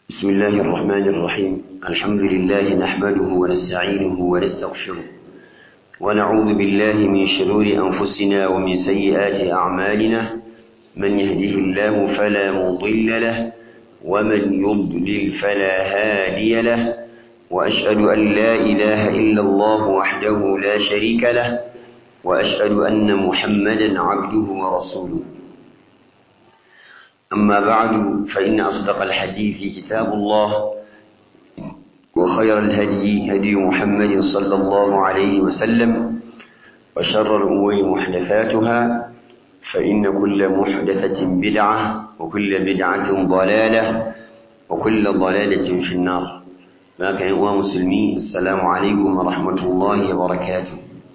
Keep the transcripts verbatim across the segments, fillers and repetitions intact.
بسم الله الرحمن الرحيم الحمد لله نحمده ونستعينه ونستغفره ونعوذ بالله من شرور أنفسنا ومن سيئات أعمالنا من يهده الله فلا مضل له ومن يضلل فلا هادي له وأشهد أن لا إله إلا الله وحده لا شريك له وأشهد أن محمدا عبده ورسوله. أما بعد فإن أصدق الحديث كتاب الله وخير الهدي هدي محمد صلى الله عليه وسلم وشر الأمور محدثاتها فإن كل محدثة بدعة وكل بدعة ضلالة وكل ضلالة في النار. لكن أيها المسلمين السلام عليكم ورحمة الله وبركاته.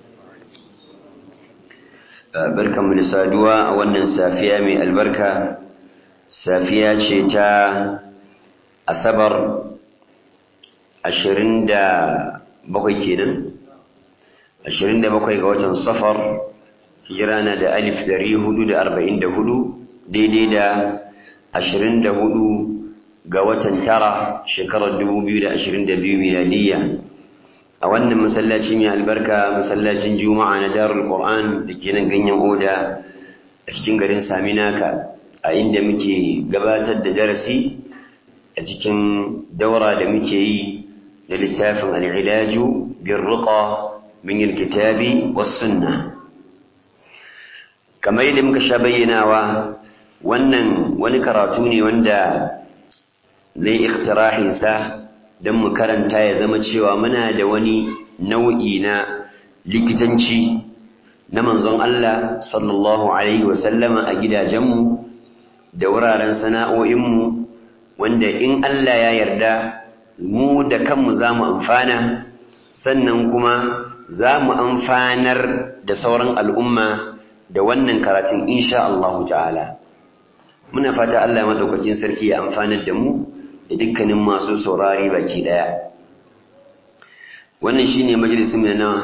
بركة من السادوة أولا سافية من البركة safiya ce ta asabar ashirin da bakwai kenan ashirin da bakwai ga watan safar hijira na da alif dari hudu da arba'in da hudu daidai da ashirin da hudu ga watan tara shekarar dubu biyu da ashirin da biyu miladiyya a wannan masallaci mai albarka masallacin juma'a na darul qur'an da ke nan ganyen oda a cikin garin saminaka a inda muke gabatar da darasi a cikin daura da muke yi da littafin al'ilaju bin ruqa min alkitabi was sunna. Kamar yadda muka sha bayyanawa, wannan wani karatu ne wanda zai ikhtirahin sa don mu karanta ya zama cewa muna da wani nau'i na likitanci na manzon Allah sallallahu alaihi wasallama a gidajenmu da wuraren sana'o'inmu wanda in Allah ya yarda mu da kanmu za mu amfana sannan kuma za mu amfanar da sauran al'umma da wannan karatun insha Allah ta'ala. Muna fata Allah madaukakin sarki ya amfanar da mu da dukkanin masu saurari baki daya. Wannan shine majalisin mu na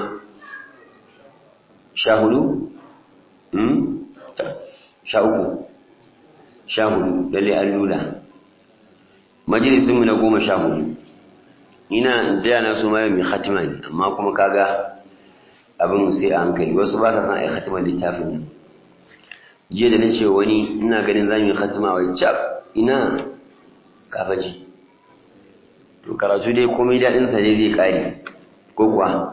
sha hudu? Hmm? sha uku. sha hudu lalle an lula majalisinmu na goma sha hudu ina da na so mai mai khatima ne amma kuma kaga abin sai a hankali wasu ba sa san ai khatima littafin nan jiya da nace wani ina ganin zamu yi khatima wai cap ina kafaji to karatu dai komai dadin sa dai zai kare ko kuwa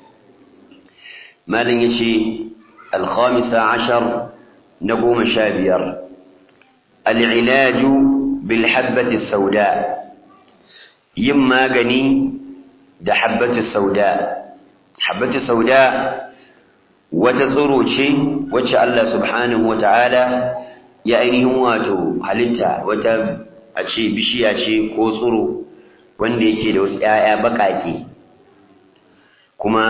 malam yace al-khamisa ashar na goma sha biyar العلاج بالحبة السوداء يما غني ده حبة السوداء حبة السوداء وتصروشي وجه الله سبحانه وتعالى يا ainihin wato halitta wata a ce bishiya ce ko tsiro wanda yake da wasu ƴaƴa baƙaƙe kuma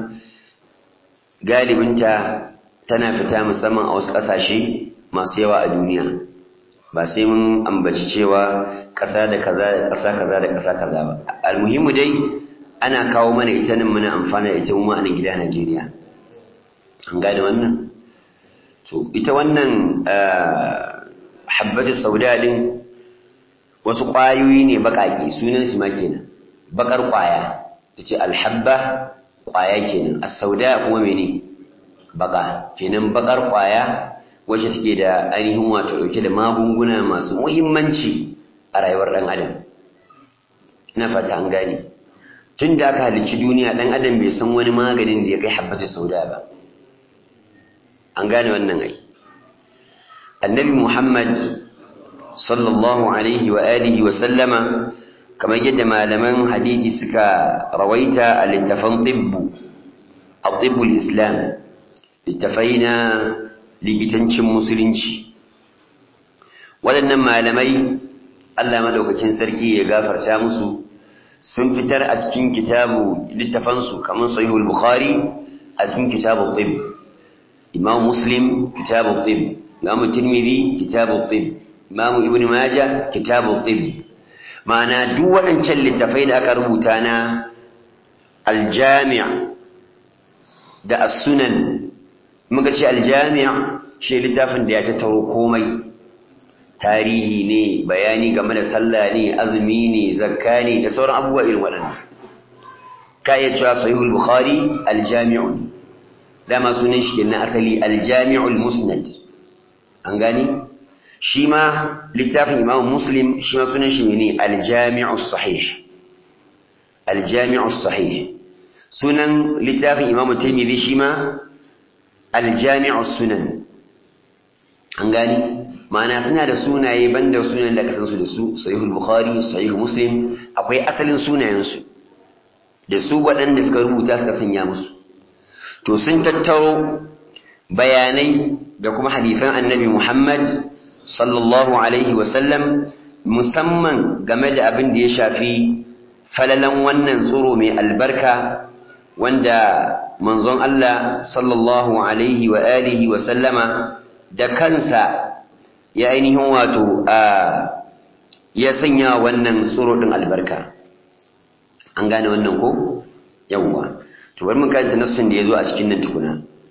galibinta tana fita musamman a wasu ƙasashe masu yawa a duniya ba sai mun ambaci cewa ƙasa da kaza da ƙasa kaza da ƙasa kaza ba. Almuhimu dai ana kawo mana ita nan muna amfana da ita mu a nan gida Najeriya. An gane wannan? To ita wannan habbatu sauda din wasu ƙwayoyi ne baƙaƙe sunan su ma kenan. Baƙar ƙwaya tace alhabba ƙwaya kenan. As-sauda kuma mene? Baƙa. Kenan baƙar ƙwaya wacce take da ainihin wato dauke da magunguna masu muhimmanci a rayuwar dan adam. Ina fata an gane tun da aka halicci duniya dan adam bai san wani maganin da ya kai habbatu sauda ba. An gane wannan ai annabi Muhammad sallallahu alaihi wa alihi wa sallama kamar yadda malaman hadisi suka rawaita a littafan tibbu at-tibbul islam littafaina likitancin musulunci. Waɗannan malamai Allah madaukakin sarki ya gafarta musu sun fitar a cikin kitabu littafansu kamar sahihul bukhari a cikin kitabut tibb, imam muslim kitabut tibb, imam tirmidhi kitabut tibb, imam ibn majah kitabut tibb. Ma'ana duk waɗancan littafai da aka rubuta na al-jami' da as-sunan muka ce aljami'a shi littafin da ya tattaro komai tarihi ne, bayani game da sallah ne, azumi ne, zakka ne da sauran abubuwa irin waɗannan. Ka iya cewa sahihul bukhari aljami'u, dama sunan shi kenan asali aljami'ul musnad. An gani shi ma littafin imam muslim shi ma sunan shi ne aljami'us sahih. Aljami'us sahih sunan littafin imam tirmidhi shi ma aljami'us sunan. An gani ma'ana suna da sunaye banda sunan da kasan su da su sahihul bukhari sahihul muslim akwai asalin sunayen su da su waɗanda suka rubuta suka sanya musu. To sun tattaro bayanai da kuma hadisan annabi Muhammad sallallahu alaihi wasallam musamman game da abin da ya shafi falalan wannan tsoro mai albarka wanda manzon Allah sallallahu alaihi wa alihi wa sallama da kansa ya ainihin wato ya sanya wannan tsoro din albarka. An gane wannan ko yawwa to bari mun karanta nassin da yazo a cikin nan tukuna.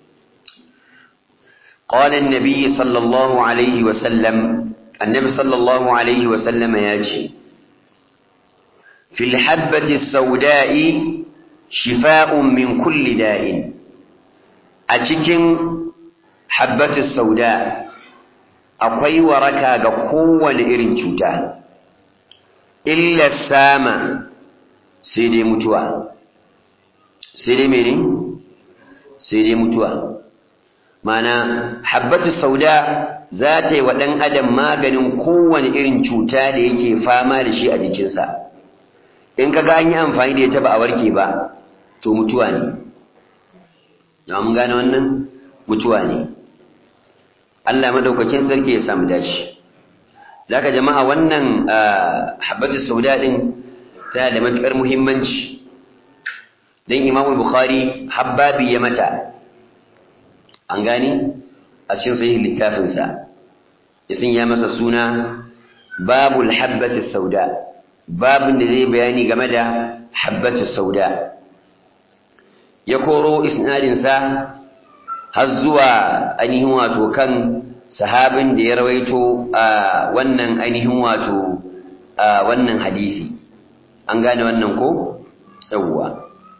qala an-nabi sallallahu alaihi wa sallam annabi sallallahu alaihi wa sallam yace fil habbati as-sauda'i shifa'un min kulli da'in, a cikin habbati as-sauda akwai waraka ga kowane irin cuta illa sama, sai dai mutuwa. Sai dai mene? Sai dai mutuwa. Mana habbatu sauda za ta yi wa ɗan adam maganin kowane irin cuta da yake fama da shi a jikinsa. In ka ga an yi amfani da ita ba a warke ba, to mutuwa ne. Ya mun gane wannan? Mutuwa ne. Allah madaukakin sarki ya samu dace. Zaka jama'a wannan habbatu sauda din tana da matukar muhimmanci. Dan Imam Bukhari habbabi ya mata. An gani a cikin sahih littafin sa. Yasin ya masa suna babul habbati sauda. Babun da zai bayani game da habbatu sauda. Ya koro isnadin sa har zuwa ainihin wato kan sahabin da ya rawaito a wannan ainihin wato a wannan hadisi. An gane wannan ko? Yawwa.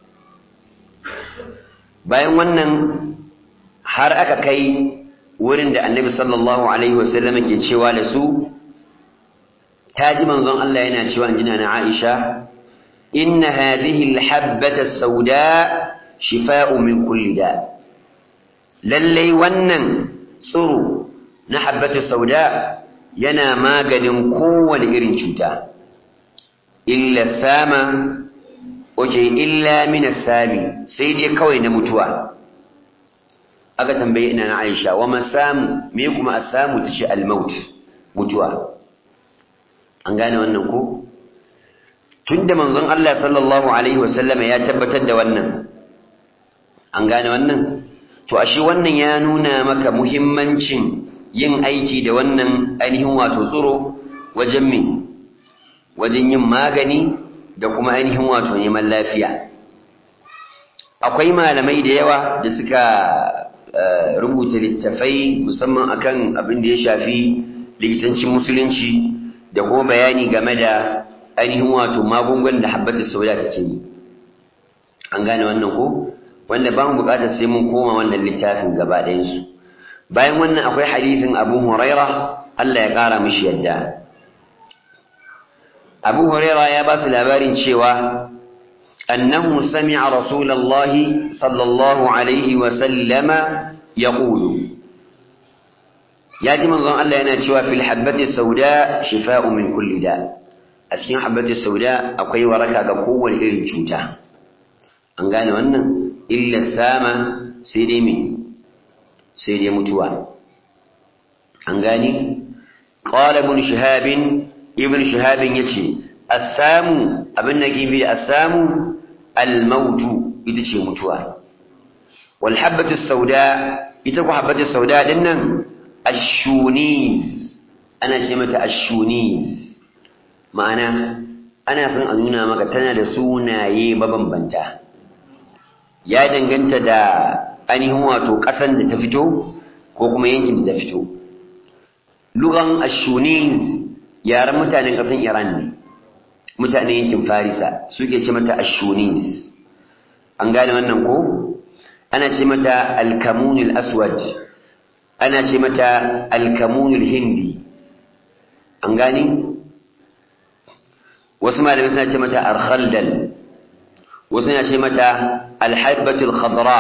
Bayan wannan har aka kai wurin da Annabi sallallahu alaihi wasallam ke cewa da su, taji manzon Allah yana cewa injina na Aisha, inna hadhihi al-habbata as-sauda shifa'un min kulli da. Lallai wannan tsiro na habbatu sauda yana maganin kowane irin cuta illa sama, oke illa min as-sami, sai dai kawai na mutuwa. Aka tambaye ina na Aisha, wa masamu, me kuma as-samu tace al-maut, mutuwa. An gane wannan ko? Tunda manzon Allah sallallahu alaihi wasallam ya tabbatar da wannan, an gane wannan? To ashe wannan ya nuna maka muhimmancin yin aiki da wannan ainihin wato tsoro wajen me wajen yin magani da kuma ainihin wato neman lafiya. Akwai malamai da yawa da suka rubuta littafai musamman akan abin da ya shafi likitancin musulunci da kuma bayani game da ainihin wato magungunan da habbatu sauda take yi. An gane wannan ko? Wanda ba mu bukatar sai mun koma wannan littafin gaba ɗayan su. Bayan wannan akwai hadisin Abu Huraira, Allah ya kara mishi yadda. Abu Huraira ya ba su labarin cewa annahu sami'a Rasulullahi sallallahu alaihi wa sallama yaqulu, ya ji manzon Allah yana cewa fil habbati sauda shifa'un min kulli da. A cikin habbati sauda akwai waraka ga kowane irin cuta. An gane wannan? Illa sama, sai dai me sai dai mutuwa. An gani qala ibn shihab ibn shihab yace as-samu, abin da ke bi as-samu al-maut, ita ce mutuwa. Wal habatu sauda, ita ko habatu sauda din nan ash-shuniz, ana ce mata ash-shuniz, ma'ana ana son a nuna maka tana da sunaye mabambanta. Ya danganta da ainihin wato ƙasan da ta fito ko kuma yankin da ta fito. lugan ashuniz yaran mutanen ƙasar Iran ne mutanen yankin Farisa suke ce mata ashuniz an gane wannan ko ana ce mata al-kamun al-aswad ana ce mata al-kamun al-hindi an gane wasu malamai suna ce mata al-khaldal wasu suna ce mata al-habbatul khadra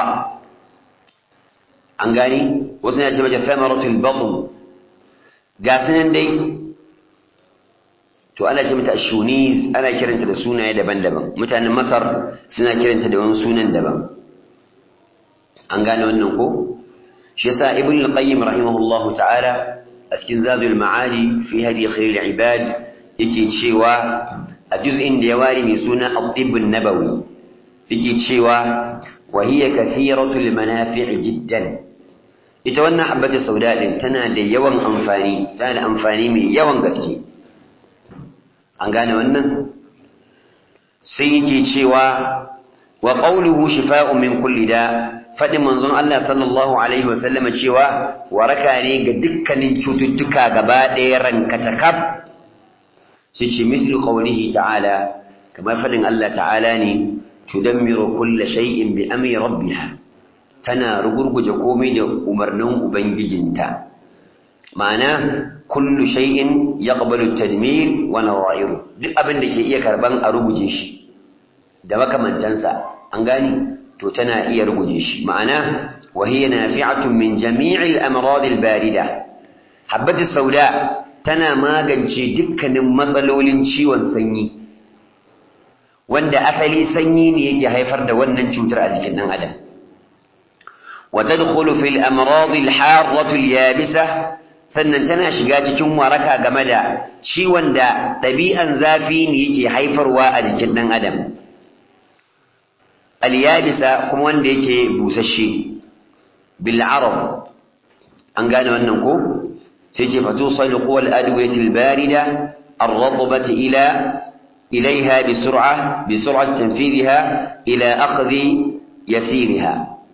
an gane wasu suna ce mata thamaratul batn ga sunan dai to ana ce mata ashuniz ana kiranta da sunaye daban-daban mutanen Masar suna kiranta da wani sunan daban an gane wannan ko shi yasa ibn al-qayyim rahimahullahu ta'ala a cikin zadul ma'ali fi hadi khairul ibad yake cewa a juz'in da ya wari mai suna at-tibb an-nabawi yake cewa wa hiya kathiratul manafi' jiddan ita wannan habbatu sauda din tana da yawan amfani tana da amfani mai yawan gaske an gane wannan sai yake cewa wa qawluhu shifaa'un min kulli da fadin manzon Allah sallallahu alaihi wasallama cewa waraka ne ga dukkanin cututtuka gaba ɗaya rankatakab sai ce mislu qawlihi ta'ala kamar fadin Allah ta'ala ne tudammiru kulla shay'in bi amri rabbiha tana rugurguje komai da umarnin ubangijinta ma'ana kullu shay'in yaqbalu at-tadmir wa nawa'iru duk abin da ke iya karban a ruguje shi da makamantansa an gani to tana iya ruguje shi ma'ana wa hiya nafi'atun min jami'il amrad al-barida habbatu sauda tana magance dukkanin matsalolin ciwon sanyi wanda asali sanyi ne yake haifar da wannan cutar a jikin dan adam wa tadkhulu fil amrad al-harrah al-yabisah sannan tana shiga cikin waraka game da ciwon da ɗabi'an zafi ne yake haifarwa a jikin ɗan adam al-yabisa kuma wanda yake busasshe bil arab an gane wannan ko sai ce fatu saliqu wal adwiyati al barida ar-radbati ila ilayha bi sur'ah bi sur'ati tanfidha ila akhdhi yasirha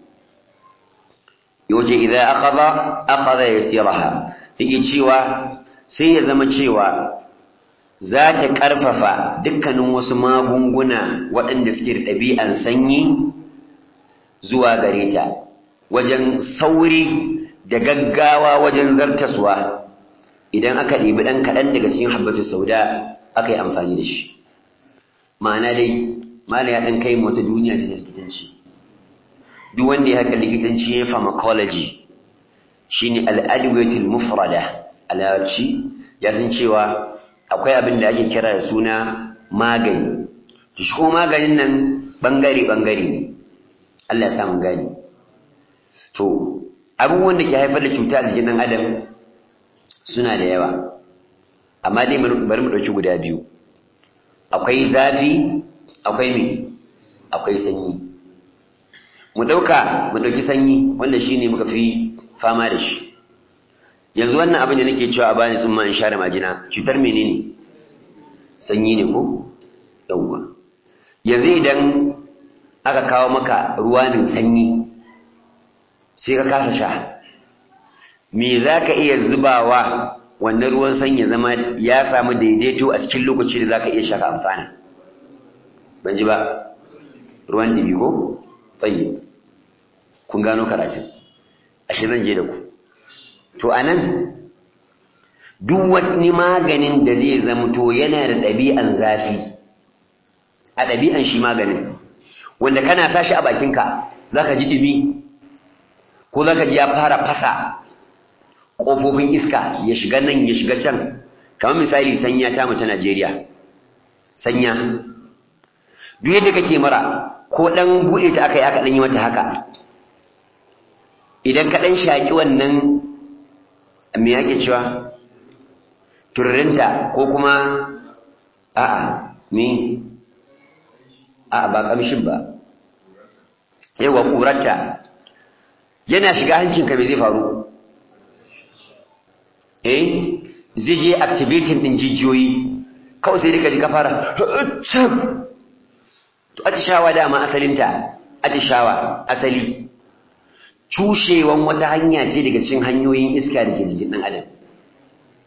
yoje idza akhadha akhadha yasiraha yake cewa sai ya zama cewa za ta ƙarfafa dukkanin wasu magunguna waɗanda suke da ɗabi'an sanyi zuwa gare ta wajen sauri da gaggawa wajen zartaswa idan aka ɗebi ɗan kaɗan daga cikin habbatu sauda aka yi amfani da shi ma'ana dai mala ya ɗan kai wata duniya ce ta likitanci duk wanda ya haka likitanci ya pharmacology shine al-adwiyatul mufrada a larabci ya san cewa akwai abin da ake kira da suna magani to shi kuma maganin nan bangare bangare ne Allah ya samu gani to abubuwan da ke haifar da cuta a jikin dan adam suna da yawa amma dai bari mu dauki guda biyu akwai zafi akwai me akwai sanyi mu dauka mu dauki sanyi wanda shine muka fi fama da shi yanzu wannan abin da nake cewa a bani sun ma in share majina cutar menene sanyi ne ko yawwa yanzu idan aka kawo maka ruwanin sanyi sai ka kasa sha me zaka iya zubawa wannan ruwan sanyi zama ya samu daidaito a cikin lokaci da zaka iya sha ka amfana ban ji ba ruwan dibi ko tsayi kun gano karatun ashe zan je da ku to anan duk wani maganin da zai zamto yana da ɗabi'an zafi a ɗabi'an shi maganin wanda kana tashi a bakinka zaka ji dumi ko zaka ji ya fara fasa ƙofofin iska ya shiga nan ya shiga can kamar misali sanya ta mu ta Najeriya sanya duk yadda kake mara ko dan buɗe ta aka yi aka dan yi mata haka idan ka dan shaki wannan me yake cewa tururinta ko kuma a'a me a'a ba kamshin ba yawa kurarta yana shiga hancinka me zai faru eh zai je activating din jijiyoyi kawai sai dika ji ka fara to atishawa dama asalinta atishawa asali cushewan wata hanya ce daga cikin hanyoyin iska da ke jikin ɗan adam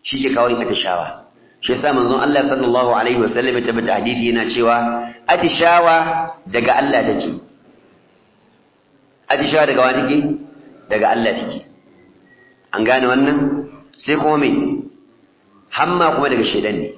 shi ke kawo yin atishawa shi yasa manzon Allah sallallahu alaihi wasallam ya tabbata hadisi yana cewa atishawa daga Allah take atishawa daga wani take daga Allah take an gane wannan sai kuma me hamma kuma daga shedan ne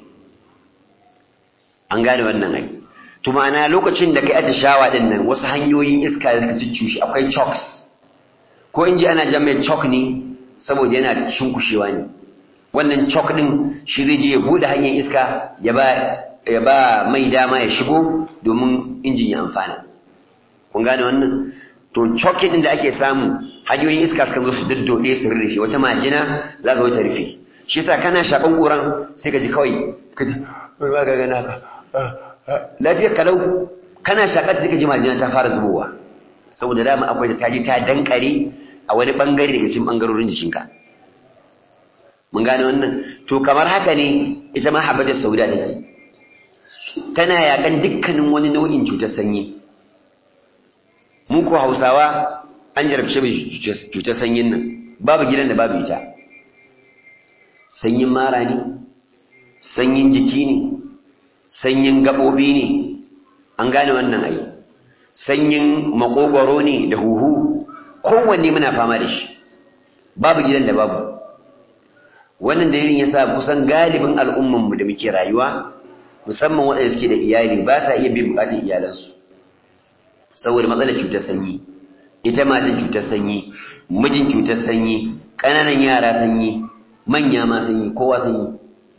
an gane wannan ai to ma'ana lokacin da kai atishawa din nan wasu hanyoyin iska da suka ciccushi akwai chokes ko in ji ana jan mai chok ne saboda yana shunkushewa ne wannan chok din shi zai je ya bude hanyar iska ya ba ya ba mai dama ya shigo domin injin ya amfana kun gane wannan to chokin din da ake samu hanyoyin iska suka zo su daddode su rufe wata majina za ta zo ta rufe shi yasa kana shakan kuran sai ka ji kawai ka ji ba ga gana ka lafiya kalau kana shakar da ka ji majina ta fara zubowa saboda dama akwai da taji ta dankare a wani bangare daga cikin bangarorin jikinka mun gane wannan to kamar haka ne ita ma habbatus sauda take tana yakan dukkanin wani nau'in cutar sanyi mu ko Hausawa an jarabce cutar sanyin nan babu gidan da babu ita sanyin mara ne sanyin jiki ne sanyin gabobi ne an gane wannan ai sanyin makogwaro ne da huhu kowanne muna fama da shi babu gidan da babu wannan dalilin yasa kusan galibin al'umman mu da muke rayuwa musamman waɗanda suke da iyali ba sa iya bin bukatun iyalansu saboda matsalar cutar sanyi ita matan cutar sanyi mijin cutar sanyi ƙananan yara sanyi manya ma sanyi kowa sanyi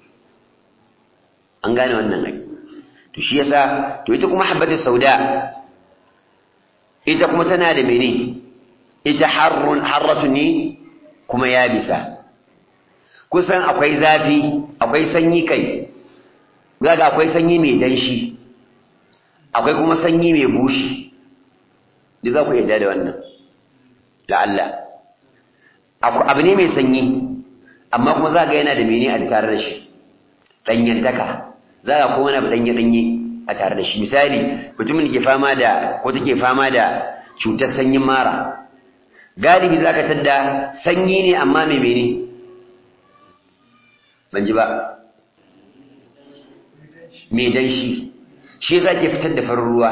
an gane wannan ai to shi yasa to ita kuma habbatus sauda ita kuma tana da mene ita harrun harratun ne kuma yabisa kusan akwai zafi akwai sanyi kai zaga akwai sanyi mai danshi akwai kuma sanyi mai bushi da za ku yarda da wannan la'alla abu ne mai sanyi amma kuma zaga yana da mene a tare da shi danyantaka zaga kuma wani abu danye danye a tare da shi misali mutumin da ke fama da ko take fama da cutar sanyin mara galibi zaka tadda sanyi ne amma mai mene ban ji ba mai danshi shi yasa ke fitar da farin ruwa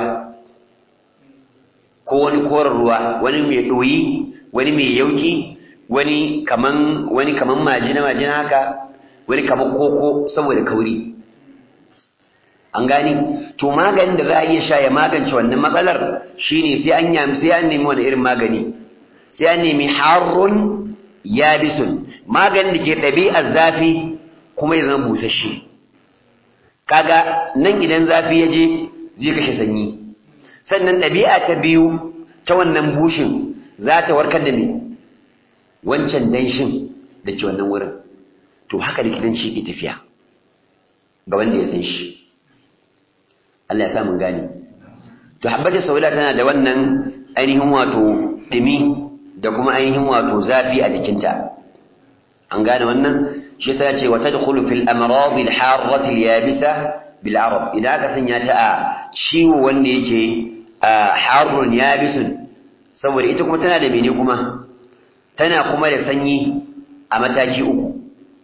ko wani koren ruwa wani mai doyi wani mai yauki wani kaman wani kaman majina majina haka wani kaman koko saboda kauri an gani to maganin da za a iya sha ya magance wannan matsalar shine sai an yam sai an nemi wani irin magani sai an nemi harrun yabisun maganin da ke ɗabi'ar zafi kuma ya zama busasshe kaga nan idan zafi ya je zai kashe sanyi sannan ɗabi'a ta biyu ta wannan bushin za ta warkar da me wancan danshin da ke wannan wurin to haka likitanci ke tafiya ga wanda ya san shi Allah ya sa mun gane to habbatu sauda tana da wannan ainihin wato dimi da kuma ainihin wato zafi a jikinta an gane wannan shi yasa ya ce wa tadkhulu fil amrad al harrat al yabisa bil arab idan ka sanya ta a ciwo wanda yake harrun yabisun saboda ita kuma tana da mene kuma tana kuma da sanyi a mataki uku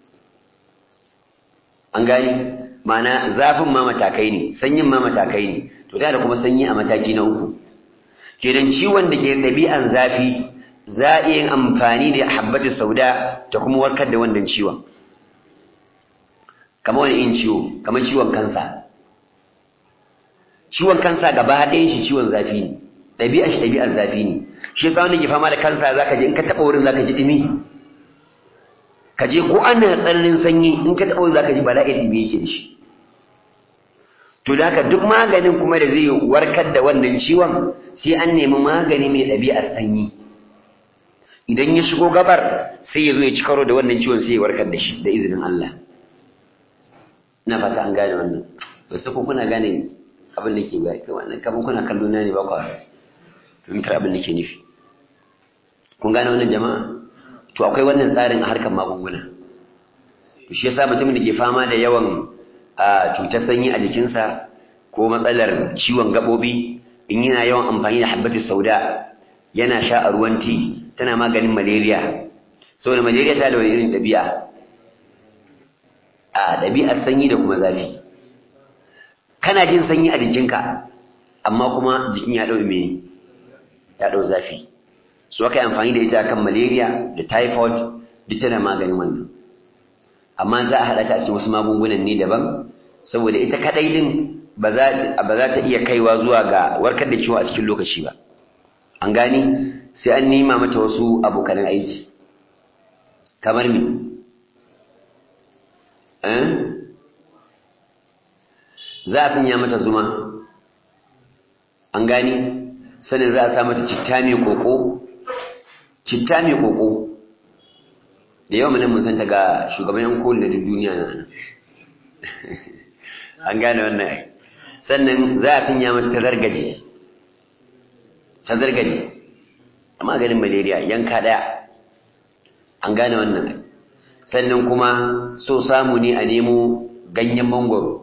an gane ma'ana zafin ma matakai ne sanyin ma matakai ne to tana da kuma sanyi a mataki na uku kenan ciwon da ke ɗabi'an zafi za a yin amfani da habbatu sauda ta kuma warkar da wannan ciwon kamar wani yin ciwo kamar ciwon kansa ciwon kansa gaba ɗayan shi ciwon zafi ne ɗabi'ar shi ɗabi'ar zafi ne shi yasa wanda ke fama da kansa zaka ji in ka taɓa wurin zaka ji ɗumi ka je ko ana tsananin sanyi in ka taɓa wurin zaka ji bala'in ɗumi yake da shi to da haka duk maganin kuma da zai warkar da wannan ciwon sai an nemi magani mai ɗabi'ar sanyi idan ya shigo gabar sai ya zo ya ci karo da wannan ciwon sai ya warkar da shi da izinin Allah ina fata an gane wannan ba su ko kuna gane abin da ke ba wannan kaman kuna kallo na ne ba kwa fahimtar abin da ke nufi kun gane wannan jama'a to akwai wannan tsarin a harkar magunguna to shi yasa mutumin da ke fama da yawan cutar sanyi a jikinsa ko matsalar ciwon gabobi in yana yawan amfani da habbatu sauda yana sha a ruwan ti tana maganin malaria saboda malaria ta da wani irin ɗabi'a a ɗabi'ar sanyi da kuma zafi kana jin sanyi a jikinka amma kuma jikin ya ɗau me ya ɗau zafi su aka yi amfani da ita kan malaria da typhoid duk tana maganin wannan amma za a haɗa ta a cikin wasu magungunan ne daban saboda ita kaɗai ɗin ba za ta iya kaiwa zuwa ga warkar da ciwo a cikin lokaci ba an gani sai an nema mata wasu abokanan aiki kamar me eh za a sanya mata zuma an gani sannan za a sa mata citta mai koko citta mai koko da yawan nan mun santa ga shugaban yan koli na duniya na an gane wannan sannan za a sanya mata tazargaje tazargaje amma ganin malaria yanka daya an gane wannan sannan kuma so samu ne a nemo ganyen mangoro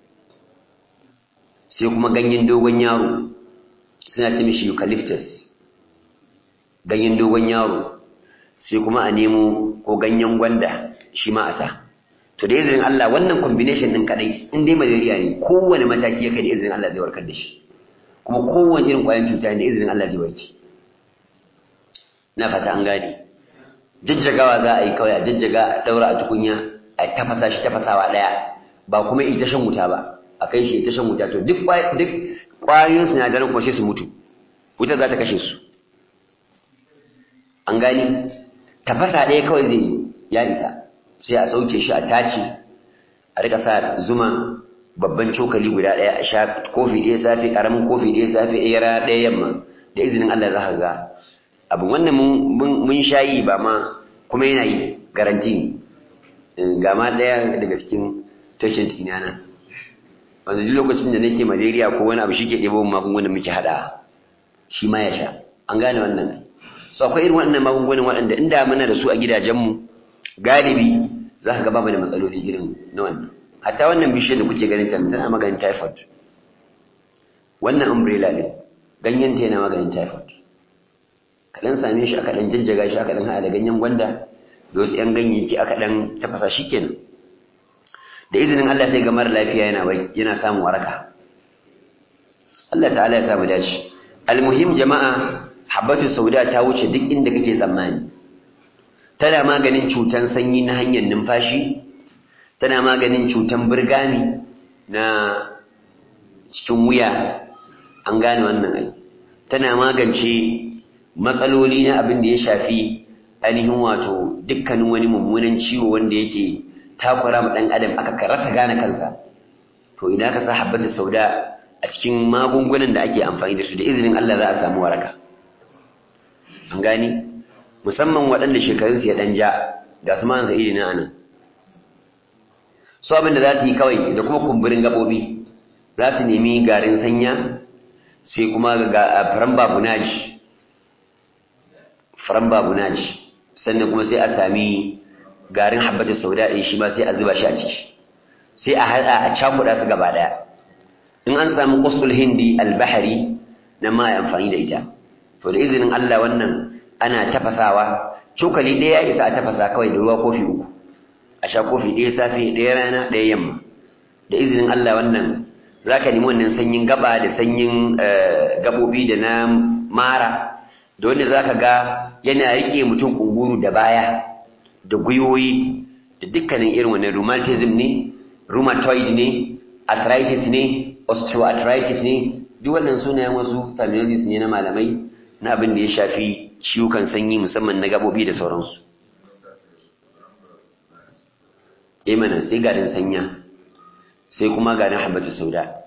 sai kuma ganyen dogon yaro suna ce mishi eucalyptus ganyen dogon yaro sai kuma a nemo ko ganyen gwanda shi ma a sa to da izinin Allah wannan combination din kadai in dai malaria ne kowane mataki ya kai da izinin Allah zai warkar da shi kuma kowane irin kwayan cuta ne da izinin Allah zai warke na fata an gane jajjagawa za a yi kawai a jajjaga a daura a tukunya a tafasa shi tafasawa daya ba kuma ita shan wuta ba a kai shi ita shan wuta to duk duk kwayoyin sinadaran kuma sai su mutu wuta za ta kashe su an gani tafasa ɗaya kawai zai ya isa sai a sauke shi a tace a rika sa zuma babban cokali guda ɗaya a sha kofi ɗaya safe ƙaramin kofi ɗaya safe ɗaya rana ɗaya yamma da izinin Allah za ka ga abu wannan mun shayi ba ma kuma yana yi garanti ga ma ɗaya daga cikin patient ina na wanda duk lokacin da nake malaria ko wani abu shi ke ɗebo magungunan muke haɗa shi ma ya sha an gane wannan so akwai irin waɗannan magungunan waɗanda inda muna da su a gidajenmu galibi za ka ga babu da matsaloli irin na wannan hatta wannan bishiyar da kuke ganin ta tana maganin typhoid wannan umbrella ɗin ganyen ta yana maganin typhoid kaɗan same shi aka ɗan jajjaga shi aka ɗan haɗa da ganyen gwanda da wasu ‘yan ganyayyaki aka ɗan tafasa shi kenan da izinin Allah sai ga mara lafiya yana yana samun waraka Allah ta'ala ya samu dace almuhim jama'a habbatu sauda ta wuce duk inda kake tsammani tana maganin cutan sanyi na hanyar numfashi tana maganin cutan burgami na cikin wuya an gane wannan ai tana magance matsaloli na abin da ya shafi ainihin wato dukkanin wani mummunan ciwo wanda yake takura ma dan adam aka rasa gane kansa to idan ka sa habbatu sauda a cikin magungunan da ake amfani da su da izinin Allah za a samu waraka an gani musamman waɗanda shekarunsu ya ɗan ja ga su ma'an sa'idi na anan su abin da za su yi kawai da kuma kumburin gaɓoɓi za su nemi garin sanya sai kuma ga faran babunaji faran babunaji sannan kuma sai a sami garin habbatar sauda ɗin shi ma sai a zuba shi a ciki sai a haɗa a cakuɗa su gaba ɗaya in an sami ƙusul hindi albahari na ma amfani da ita to da izinin Allah wannan ana tafasawa cokali ɗaya ya isa a tafasa kawai da ruwa kofi uku a sha kofi ɗaya safe ɗaya rana ɗaya yamma da izinin Allah wannan za ka nemi wannan sanyin gaba da sanyin gaɓoɓi da na mara da wanda za ka ga yana riƙe mutum ƙunguru da baya da gwiwoyi da dukkanin irin wannan rheumatism ne rheumatoid ne arthritis ne osteoarthritis ne duk wannan sunayen wasu terminologies ne na malamai na abin da ya shafi ciwukan sanyi musamman na gabobi da sauransu eh mana sai garin sanya sai kuma garin habbatu sauda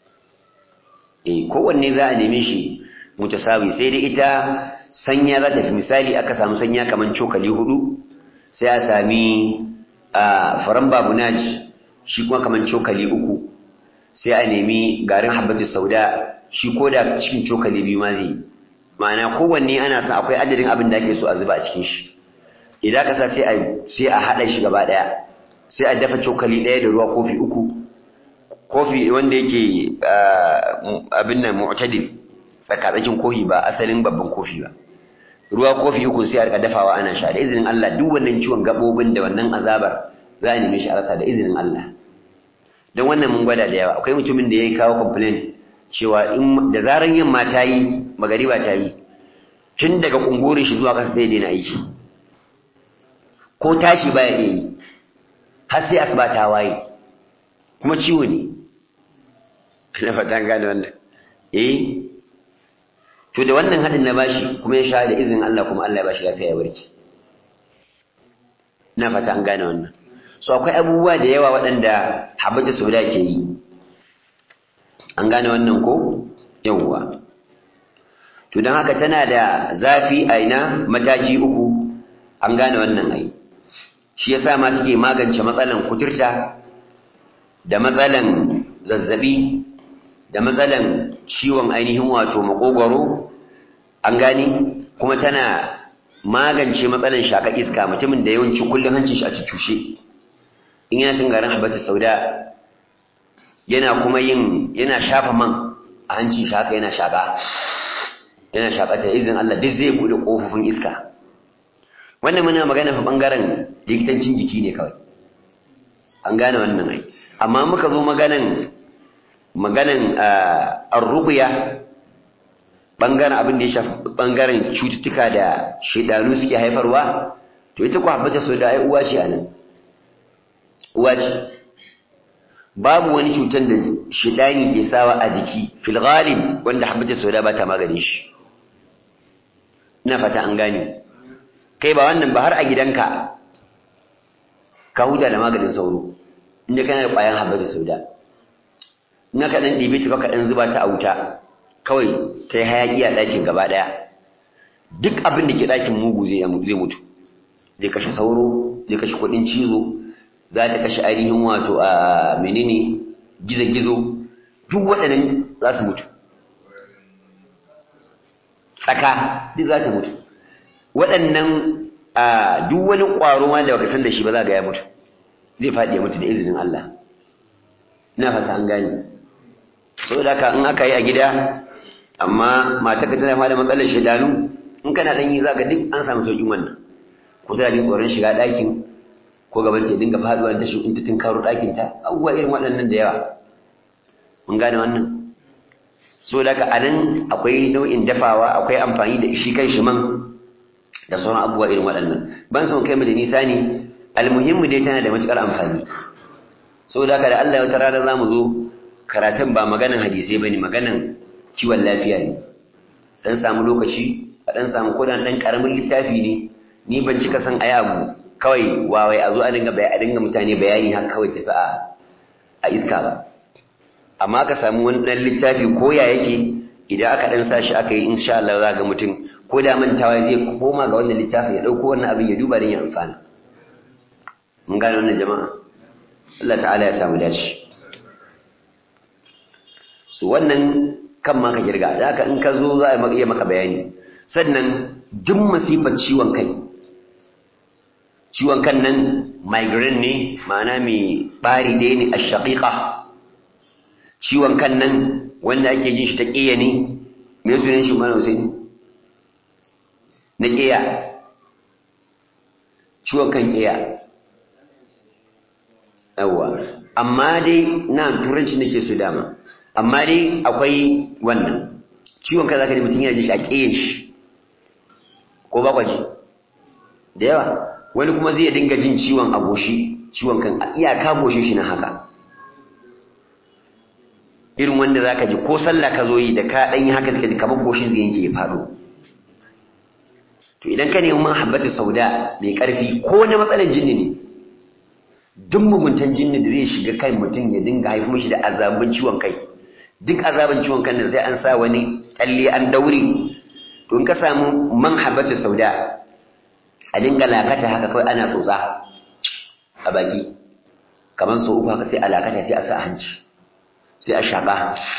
eh kowanne za a neme shi mutasawi sai dai ita sanya za ta fi misali aka samu sanya kaman cokali hudu sai a sami a faran babunaj shi kuma kaman cokali uku sai a nemi garin habbatu sauda shi koda cikin cokali biyu ma zai ma'ana kowanne ana san akwai adadin abin da ake so a zuba a cikin shi idan ka sa sai a sai a hada shi gaba daya sai a dafa cokali daya da ruwa kofi uku kofi wanda yake abin nan mu'tadil tsakatsakin kofi ba asalin babban kofi ba ruwa kofi uku sai a rika dafawa ana sha da izinin Allah duk wannan ciwon gabobin da wannan azabar za a neme shi a rasa da izinin Allah don wannan mun gwada da yawa akwai mutumin da ya kawo complaint cewa in da zaran yamma ta yi magariba ta yi tun daga kungurin shi zuwa ƙasa sai ya daina aiki ko tashi baya iya yi har sai asuba ta waye kuma ciwo ne ina fatan gane wannan eh to da wannan hadin na bashi kuma ya sha da izinin Allah kuma Allah ya bashi lafiya ya warke ina fata an gane wannan so akwai abubuwa da yawa waɗanda habata sauda ke yi an gane wannan ko yawwa to don haka tana da zafi a ina mataki uku an gane wannan ai shi yasa ma take magance matsalan kuturta da matsalan zazzabi da matsalan ciwon ainihin wato makogwaro an gani kuma tana magance matsalan shaka iska mutumin da yawanci kullum hancin shi a cucushe in yana cin garin habata sauda yana kuma yin yana shafa man a hancin shi haka yana shaka yana shaka ta izin Allah duk zai bude kofofin iska wannan muna magana fa bangaren likitancin jiki ne kawai an gane wannan ai amma muka zo maganan maganan ar-ruqya bangaren abin da ya shafi bangaren cututtuka da shedanu suke haifarwa to ita ku habata sauda ai uwa ce anan uwa ce babu wani cutar da shedani ke sawa a jiki fil ghalib wanda habata sauda ba ta magani shi ina fata an gane kai ba wannan ba har a gidanka ka huta da maganin sauro inda kana da ƙwayan habata sauda in ka dan dibe ta ka dan zuba ta a wuta kawai kai hayaki a ɗakin gaba ɗaya duk abin da ke ɗakin mugu zai zai mutu zai kashe sauro zai kashe kuɗin cizo za ta kashe ainihin wato a menene gizo-gizo duk waɗannan za su mutu tsaka duk za ta mutu waɗannan duk wani ƙwaro ma da baka san da shi ba za ga ya mutu zai faɗi ya mutu da izinin Allah ina fata an gane saboda haka in aka yi a gida amma matarka tana fama da matsalar shedanu in kana dan yi zaka duk an samu saukin wannan ko tana jin tsoron shiga ɗakin ko gaban ta dinga faduwa da shi in ta tinkaro ɗakin ta abubuwa irin waɗannan da yawa mun gane wannan saboda haka anan akwai nau'in dafawa akwai amfani da shi kan shi man da sauran abubuwa irin waɗannan ban son kai mu da nisa ne almuhimmu dai tana da matukar amfani saboda haka da Allah ya wata rana zamu zo karatun ba maganan hadisi bane maganan kiwon lafiya ne dan samu lokaci a dan samu kodan dan karamin littafi ne ni ban cika san ayi abu kawai wawai a zo a dinga bayani a dinga mutane bayani har kawai tafi a a iska ba amma ka samu wani dan littafi koya yake idan aka dan sashi aka yi insha Allah za ga mutum ko da mantawa zai koma ga wannan littafin ya dauko wannan abin ya duba dan ya amfana mun gane wannan jama'a Allah ta'ala ya samu dace su wannan kan ma ka kirga haka in ka zo za a iya maka bayani sannan duk masifar ciwon kai ciwon kan nan migraine ne ma'ana mai bari ɗaya ne a shaƙiƙa ciwon kan nan wanda ake jin shi ta ƙiya ne me sunan shi mana Hussein na ƙiya ciwon kan ƙiya yawwa amma dai na turanci nake su dama amma dai akwai wannan ciwon kan zaka ji mutum yana jin shi a ƙiyan shi ko ba kwaji da yawa wani kuma zai dinga jin ciwon a goshi ciwon kan iyaka goshin shi na haka irin wanda zaka ji ko sallah ka zo yi da ka dan yi haka suka ji kamar goshin zai yanke ya fado to idan ka nemi mahabbatu sauda mai karfi ko na matsalar jinni ne duk muguntan jinni da zai shiga kai mutum ya dinga haifu mishi da azabin ciwon kai duk azabin ciwon kan nan sai an sa wani talle an daure to in ka samu manhabbatu sauda a dinga lakata haka kawai ana tsotsa a baki kamar sau uku haka sai a lakata sai a sa hanci sai a shaƙa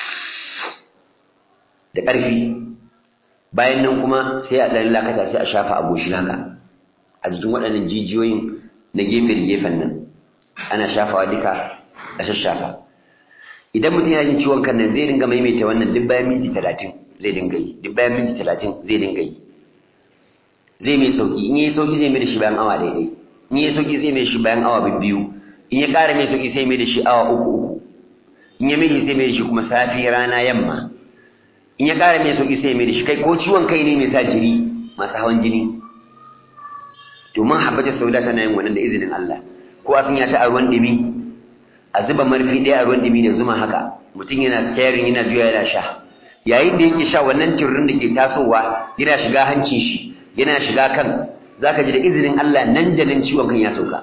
da ƙarfi bayan nan kuma sai a ɗan lakata sai a shafa a goshi haka a jikin waɗannan jijiyoyin na gefe da gefen nan ana shafawa duka a shashafa idan mutum yana jin ciwon kan nan zai dinga maimaita wannan duk bayan minti talatin zai dinga yi duk bayan minti talatin zai dinga yi zai mai sauki in yi sauki zai mai da shi bayan awa daidai in ya sauki sai mai shi bayan awa biyu in ya ƙara mai sauki sai mai da shi awa uku uku in ya mai sai mai da shi kuma safi rana yamma in ya ƙara mai sauki sai mai da shi kai ko ciwon kai ne mai sa jiri masu hawan jini domin habbatar sauda tana yin wannan da izinin Allah ko a sanya ta a ruwan dumi a zuba marfi ɗaya a ruwan dumi da zuma haka mutum yana staring yana juya yana sha yayin da yake sha wannan tururin da ke tasowa yana shiga hancin shi yana shiga kan zaka ji da izinin Allah nan da nan ciwon kan ya sauka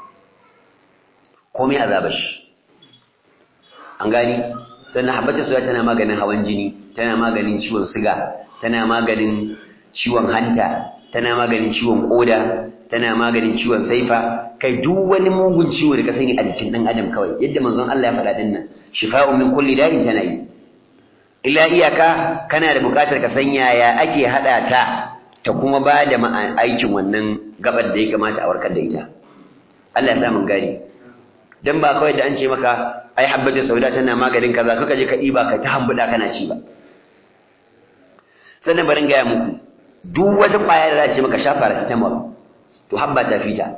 komai azabar shi an gani sannan habbatar sauda tana maganin hawan jini tana maganin ciwon siga tana maganin ciwon hanta tana maganin ciwon koda tana maganin ciwon saifa kai duk wani mugun ciwo da ka sani a jikin dan adam kawai yadda manzon Allah ya faɗa din nan shifa'un min kulli da'in tana yi illa iyaka kana da buƙatar ka san yaya ake hada ta ta kuma ba da aikin wannan gabar da ya kamata a warkar da ita Allah ya sa mun gani dan ba kawai da an ce maka ai habbatu sauda tana maganin kaza kaka je ka diba ka ta hambuda kana ci ba sannan barin gaya muku duk wata kwaya da za ce maka sha paracetamol to habba ta fita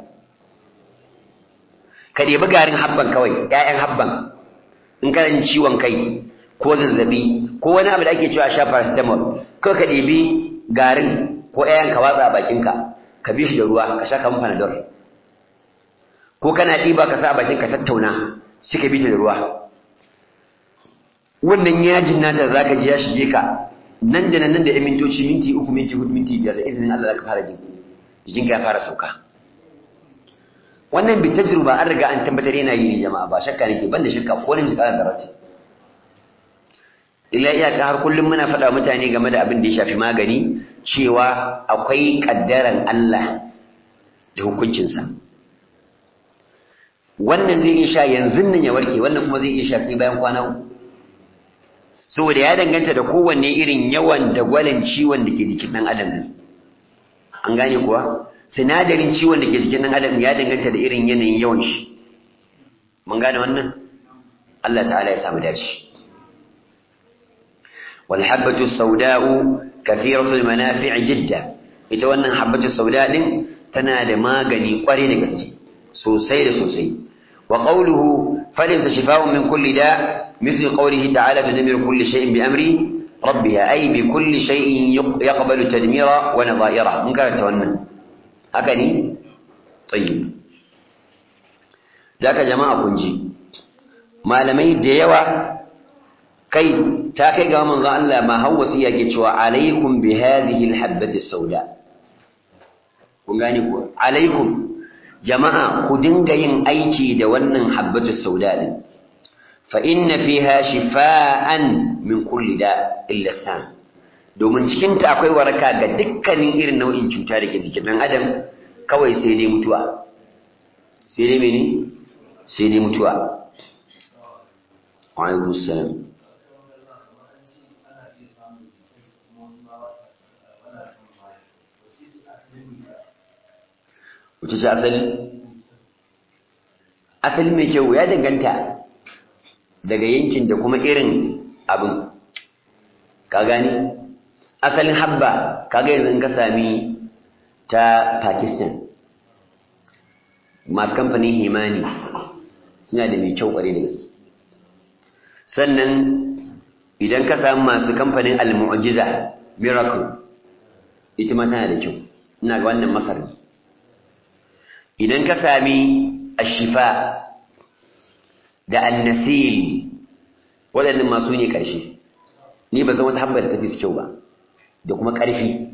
ka ɗebi garin habban kawai ƴaƴan habban in kana jin ciwon kai ko zazzabi ko wani abu da ake cewa sha paracetamol ko ka ɗebi garin ko ƴaƴan ka watsa a bakinka ka bi shi da ruwa ka sha kamar panadol ko kana ɗiba ka sa a bakin ka tattauna sai ka bi ta da ruwa wannan yajin nata zaka ji ya shige ka nan da nan da ya mintoci minti uku minti hudu minti biyar da izinin Allah zaka fara jin jikinka ya fara sauka wannan bi tajruba an riga an tabbatar yana yi ne jama'a ba shakka nake banda shakka ko ne jika da rati illa iya har kullum muna faɗa mutane game da abin da ya shafi magani cewa akwai kaddaran Allah da hukuncinsa wannan zai iya sha yanzu nan ya warke wannan kuma zai iya sha sai bayan kwana uku saboda ya danganta da kowanne irin yawan dagwalin ciwon da ke jikin ɗan adam ne an gane kuwa sinadarin ciwon da ke jikin ɗan adam ya danganta da irin yanayin yawan shi mun gane wannan Allah ta'ala ya samu dace wal habbatu sauda'u kathiratul manafi' jidda ita wannan habbatu sauda din tana da magani kware da gaske sosai da sosai wa qawluhu falaysa shifaa'un min kulli da' مثل قوله تعالى تدمر كل شيء بأمر ربها أي بكل شيء يقبل التدمير ونظائره منكر التونن هكذا طيب ذاك جماعة كنجي ما لم يديوا كي تاكي قام الله ما هو سياجي عليكم بهذه الحبة السوداء عليكم جماعة كدنجين أيتي دونن حبة السوداء فإن فيها شفاء من كل داء إلا السام domin cikinta akwai waraka ga dukkanin irin nau'in cuta da ke jikin ɗan adam kawai sai dai mutuwa sai dai mene sai dai mutuwa wa alaikum salam wuce ce asali asali mai kyau ya danganta daga yankin da kuma irin abin ka gani asalin habba kaga yanzu in ka sami ta Pakistan masu kamfanin Himani suna da mai kyau kware da gaske sannan idan ka sami masu kamfanin Al-Mu'jiza Miracle ita ma tana da kyau ina ga wannan Masar ne idan ka sami Ash-Shifa da An-Nasil waɗannan masu ne ƙarshe ni ba zan wata habba da tafi su kyau ba da kuma ƙarfi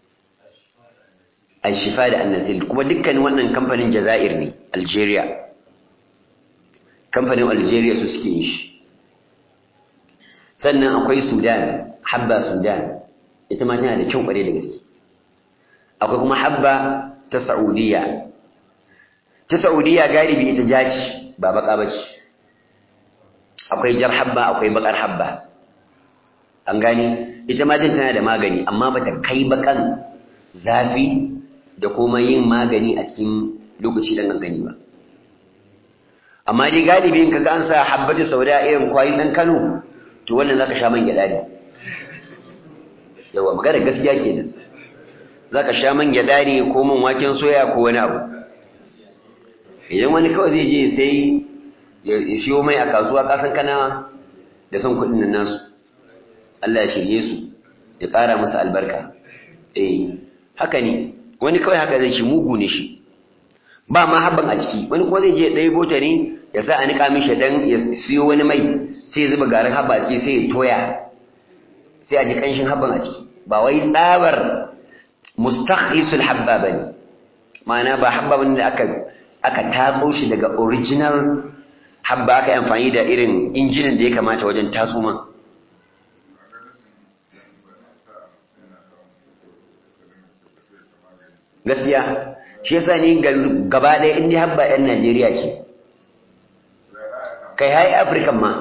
Al-Shifa da An-Nasil kuma dukkanin wannan kamfanin Jazair ne Algeria kamfanin Algeria su suke yin shi sannan akwai Sudan habba Sudan ita ma tana da kyau ƙware da gaske akwai kuma habba ta Saudiya ta Saudiya galibi ita jaci ba baka bace akwai jar habba akwai bakar habba an gani ita ma jin tana da magani amma bata kai bakan zafi da kuma yin magani a cikin lokaci dan gangani ba amma dai galibi in kaga an sa habbatu sauda irin kwayin dan Kano to wannan zaka sha man gyada ne yawa magana gaskiya kenan zaka sha man gyada ne ko man waken soya ko wani abu idan wani kawai zai je sai ya siyo mai a kasuwa kasan kana da son kuɗin nan nasu Allah ya shirye su ya ƙara musu albarka eh haka ne wani kawai haka zai shi mugu ne shi ba ma habban a ciki wani kuma zai je ɗaya bota ne ya sa a niƙa mishi dan ya siyo wani mai sai ya zuba garin habba a ciki sai ya toya sai a ji ƙanshin habban a ciki ba wai tsabar mustakhisul habba bane ma'ana ba habba bane da aka aka tatso shi daga original habba aka yi amfani da irin injinin da ya kamata wajen tatso man gaskiya shi yasa ni gaba ɗaya inda habba yan Najeriya ce kai hai African ma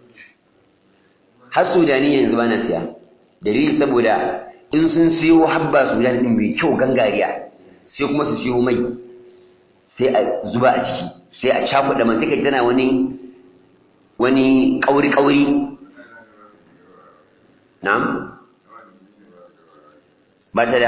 har Sudani yanzu ba na siya dalili saboda in sun siyo habba Sudan din mai kyau gangariya sai kuma su siyo mai sai a zuba a ciki sai a cakuɗa man sai kai tana wani wani kauri kauri na'am ba ta da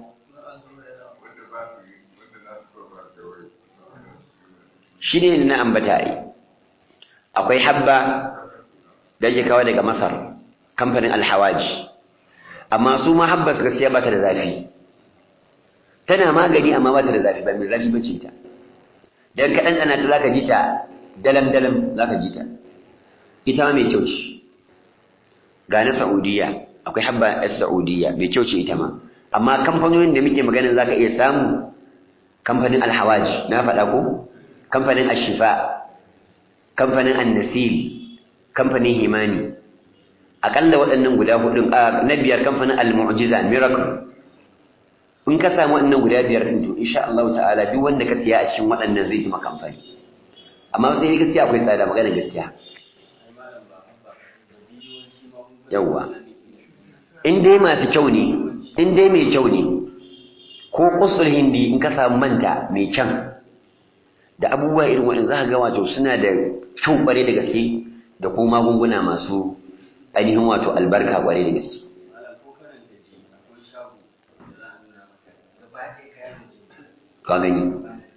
shi ne na ambata yi akwai habba da yake kawo daga Masar kamfanin alhawaji amma su ma habbas gaskiya ba ta da zafi tana magani amma ba ta da zafi ba mai zafi bace ta dan ka dan dana ta zaka ji ta dalam dalam zaka ji ta ita ma mai kyau ce ga na Saudiya akwai habba a Saudiya mai kyau ce ita ma amma kamfanonin da muke magana zaka iya samu kamfanin alhawaji na faɗa ko kamfanin ashifa kamfanin annasil kamfanin himani akalla waɗannan guda hudun na biyar kamfanin al-mu'jiza miracle in ka samu waɗannan guda biyar din to insha Allah ta'ala duk wanda ka siya a cikin waɗannan zai zama kamfani amma sai ne gaskiya akwai tsada magana gaskiya yawa in dai masu kyau ne in dai mai kyau ne ko qusul hindi in ka samu manta mai kyan da abubuwa irin waɗanda za ka ga wato suna da kyau ƙware da gaske da kuma magunguna masu ainihin wato albarka ƙware da gaske ka gani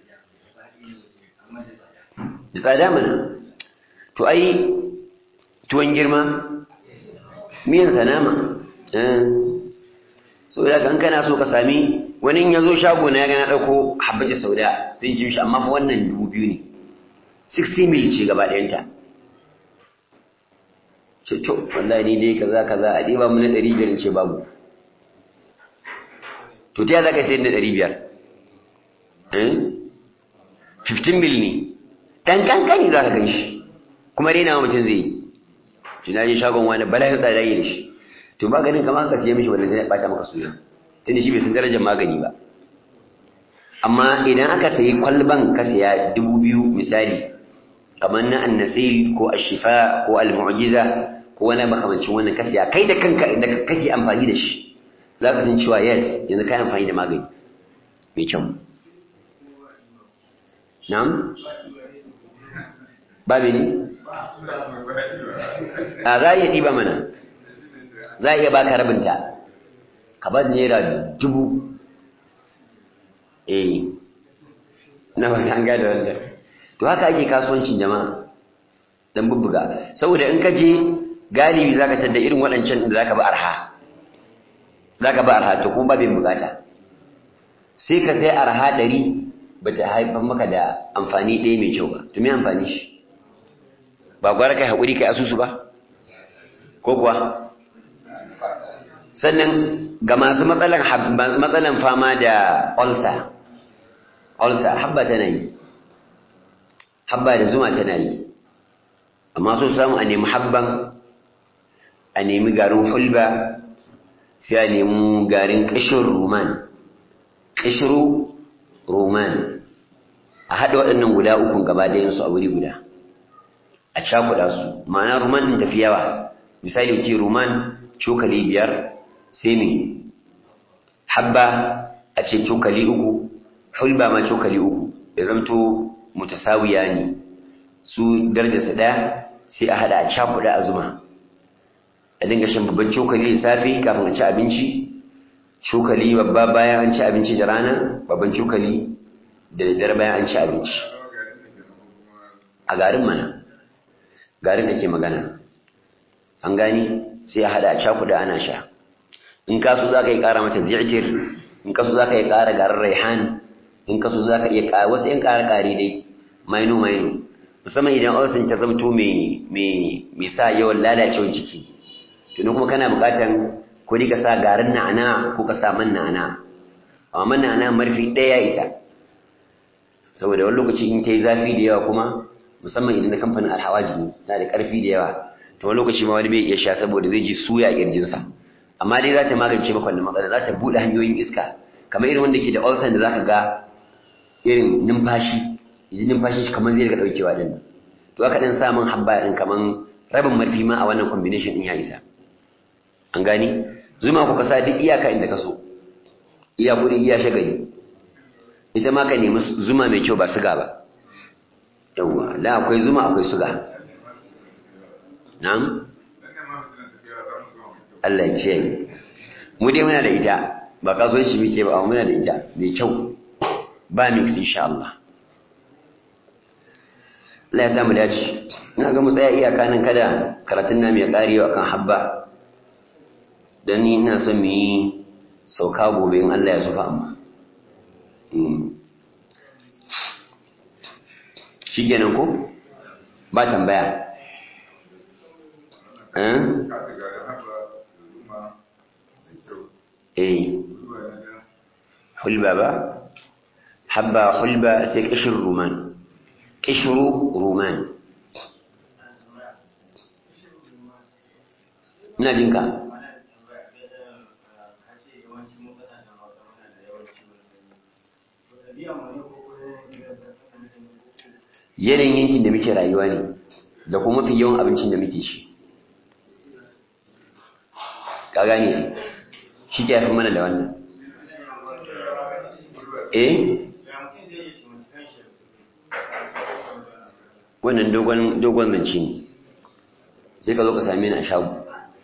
da tsada mana to ai tuwon girma miyan sanama so da kan kana so ka sami wani in ya zo shago na ya gana ɗauko habbaci sauda sai ji shi amma fa wannan dubu biyu ne sixty mil ce gaba ɗayanta ce to wallahi ni dai kaza kaza a ɗiba mu na ɗari biyar in ce babu to ta za ka sayar da ɗari biyar fifteen mil ne ɗan ƙanƙani za ka gan shi kuma dai nawa mutum zai yi shi na je shagon wani bala'in tsada yi da shi to maganin kamar ka siya mishi wannan zai ɓata maka suya tunda shi bai san darajar magani ba amma idan aka sayi kwalban ka saya dubu biyu misali kamar na annasil ko ashifa ko almu'jiza ko wani makamancin wannan ka saya kai da kanka da kake amfani da shi za ka san cewa yes yanzu kai amfani da magani mai kyau na'am babu ne a za a iya ɗiba mana za a iya baka rabinta ka bar naira dubu eh na ba an gada wanda to haka ake kasuwancin jama'a dan bubbuga saboda in ka je galibi zaka tada irin waɗancan da zaka ba arha zaka ba arha to kuma babin bukata sai ka sai arha ɗari bata haifar maka da amfani ɗaya mai kyau ba to me amfani shi ba gwara kai haƙuri kai asusu ba ko kuwa sannan ga masu matsalan fama da ulcer ulcer habba tana yi habba da zuma tana yi amma so samu a nemi habban a nemi garin hulba sai a nemi garin ƙashin ruman ƙashiru ruman a haɗa waɗannan guda ukun gaba ɗayansu a wuri guda a cakuɗa su ma'ana ruman ɗin tafi yawa misali ce ruman cokali biyar sai ne habba a ce cokali uku hulba ma cokali uku ya zamto mutasawiya ne su darajarsa ɗaya sai a haɗa a cakuɗa a zuma a dinga shan babban cokali da safe kafin a ci abinci cokali babba bayan an ci abinci da rana babban cokali da daddare bayan an ci abinci a garin mana garin ake magana an gani sai a hada a cakuda ana sha in ka so zaka yi ƙara mata zi'tir in ka so zaka yi ƙara garin raihan in ka so zaka iya ƙara wasu yan ƙara ƙari dai maino maino musamman idan ulcer ta zamto mai mai mai sa yawan lalacewar jiki to ne kuma kana buƙatan ko dai ka sa garin na'ana ko ka sa man na'ana amma man na'ana marfi ɗaya ya isa saboda wani lokaci in ta yi zafi da yawa kuma musamman idan na kamfanin alhawaji ne na da ƙarfi da yawa to wani lokaci ma wani bai iya sha saboda zai ji suya a ƙirjinsa amma dai za ta magance maka wannan matsala za ta buɗe hanyoyin iska kamar irin wanda ke da ulcer da za ka ga irin numfashi idan numfashi shi kamar zai riga ɗaukewa ɗin to aka ɗan samun habba ɗin kamar rabin marfi ma a wannan combination ɗin ya isa an gani zuma ku kasa duk iyaka inda ka so iya kuɗi iya shagali ita ma ka nemi zuma mai kyau ba suga ba yawwa da akwai zuma akwai suga na'am Allah ya ce mu dai muna da ita ba kasuwanci muke ba amma muna da ita mai kyau ba mix insha Allah Allah ya samu dace ina ga mu tsaya iyaka nan kada karatun namu ya karewa akan habba dan ni ina son mu yi sauka gobe in Allah ya sufa amma shi kenan ko ba tambaya eh eh hulba ba habba hulba sai kishir ruman kishru ruman ina jinka yanayin yankin da muke rayuwa ne da kuma mafi yawan abincin da muke ci ka gane shi ke yafi mana da wannan eh wannan dogon dogon zance ne sai ka zo ka same ni a shago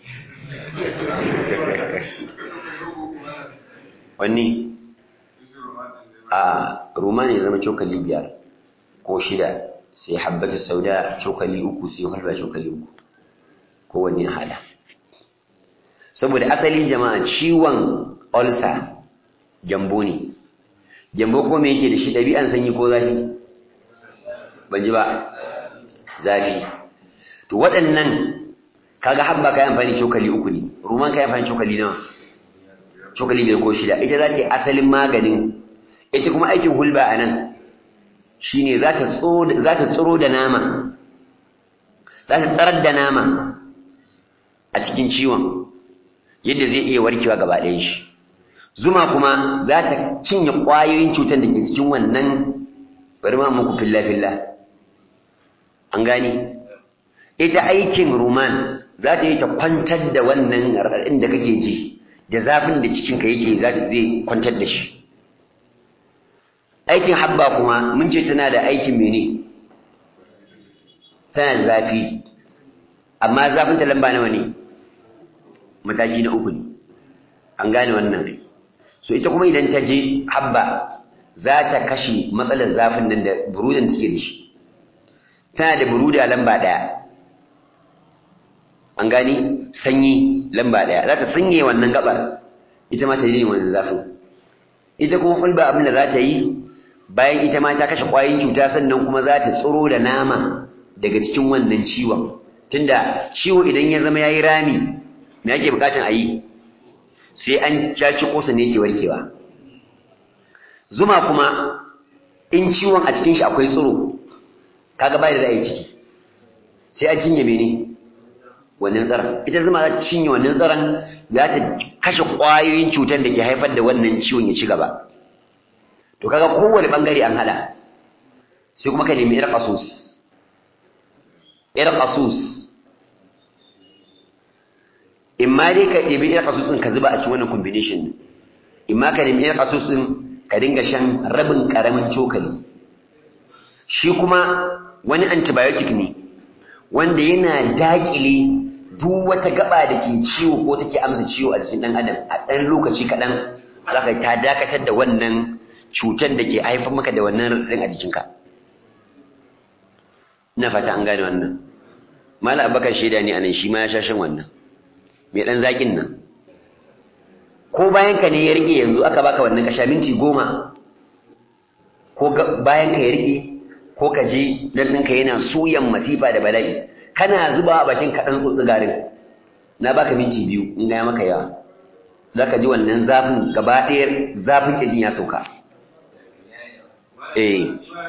wani a rumani ya zama cokali biyar ko shida sai habbatu sauda cokali uku sai halwa cokali uku kowanne hada saboda asali jama'a ciwon ulcer gyambo ne gyambo ko me yake da shi dabi'an sanyi ko zafi ban ji ba zafi to waɗannan kaga habba kai amfani cokali uku ne ruman kai amfani cokali nawa cokali biyar ko shida ita za ta yi asalin maganin ita kuma aikin hulba a nan shi ne za ta tsiro da nama za ta tsarar da nama a cikin ciwon yadda zai iya warkewa gaba ɗayan shi zuma kuma za ta cinye ƙwayoyin cutar da ke cikin wannan bari ma muku filla-filla an gani ita aikin ruman za ta yi ta kwantar da wannan raɗaɗin da kake ji da zafin da cikinka yake zai kwantar da shi aikin habba kuma mun ce tana da aikin mene tana da zafi amma zafin ta lamba nawa ne mataki na uku ne an gane wannan so ita kuma idan ta je habba za ta kashe matsalar zafin nan da burudan take da shi tana da buruda lamba ɗaya an gani sanyi lamba ɗaya za ta sanye wannan gabar ita ma ta yi wannan zafin ita kuma fulba abin da za ta yi bayan ita ma ta kashe ƙwayoyin cuta sannan kuma za ta tsiro da nama daga cikin wannan ciwon tunda ciwo idan ya zama ya yi rami me ake bukatan a yi sai an caci kosa ne yake warkewa zuma kuma in ciwon a cikin shi akwai tsiro kaga bai da za a yi ciki sai an cinye mene wannan tsaron ita zuma za ta cinye wannan tsaron za ta kashe ƙwayoyin cutar da ke haifar da wannan ciwon ya ci gaba to kaga kowane bangare an hada sai kuma ka nemi ir qasus ir qasus imma dai ka ɗebi ir qasus din ka zuba a cikin wannan combination din imma ka nemi ir qasus din ka dinga shan rabin karamin cokali shi kuma wani antibiotic ne wanda yana dakile duk wata gaba da ke ciwo ko take amsa ciwo a jikin dan adam a ɗan lokaci kaɗan zaka ta dakatar da wannan cutar da ke haifar maka da wannan raɗin a jikinka ina fata an gane wannan mala abakar shaida ne anan shi ma ya sha shan wannan mai dan zakin nan ko bayan ka ne ya rike yanzu aka baka wannan kasha minti goma ko bayan ka ya rike ko ka je dan ɗinka yana suyan masifa da bala'i kana zuba a bakin kaɗan tsotsi garin na baka minti biyu in ga maka yawa za ka ji wannan zafin gaba ɗaya zafin ƙirjin ya sauka eh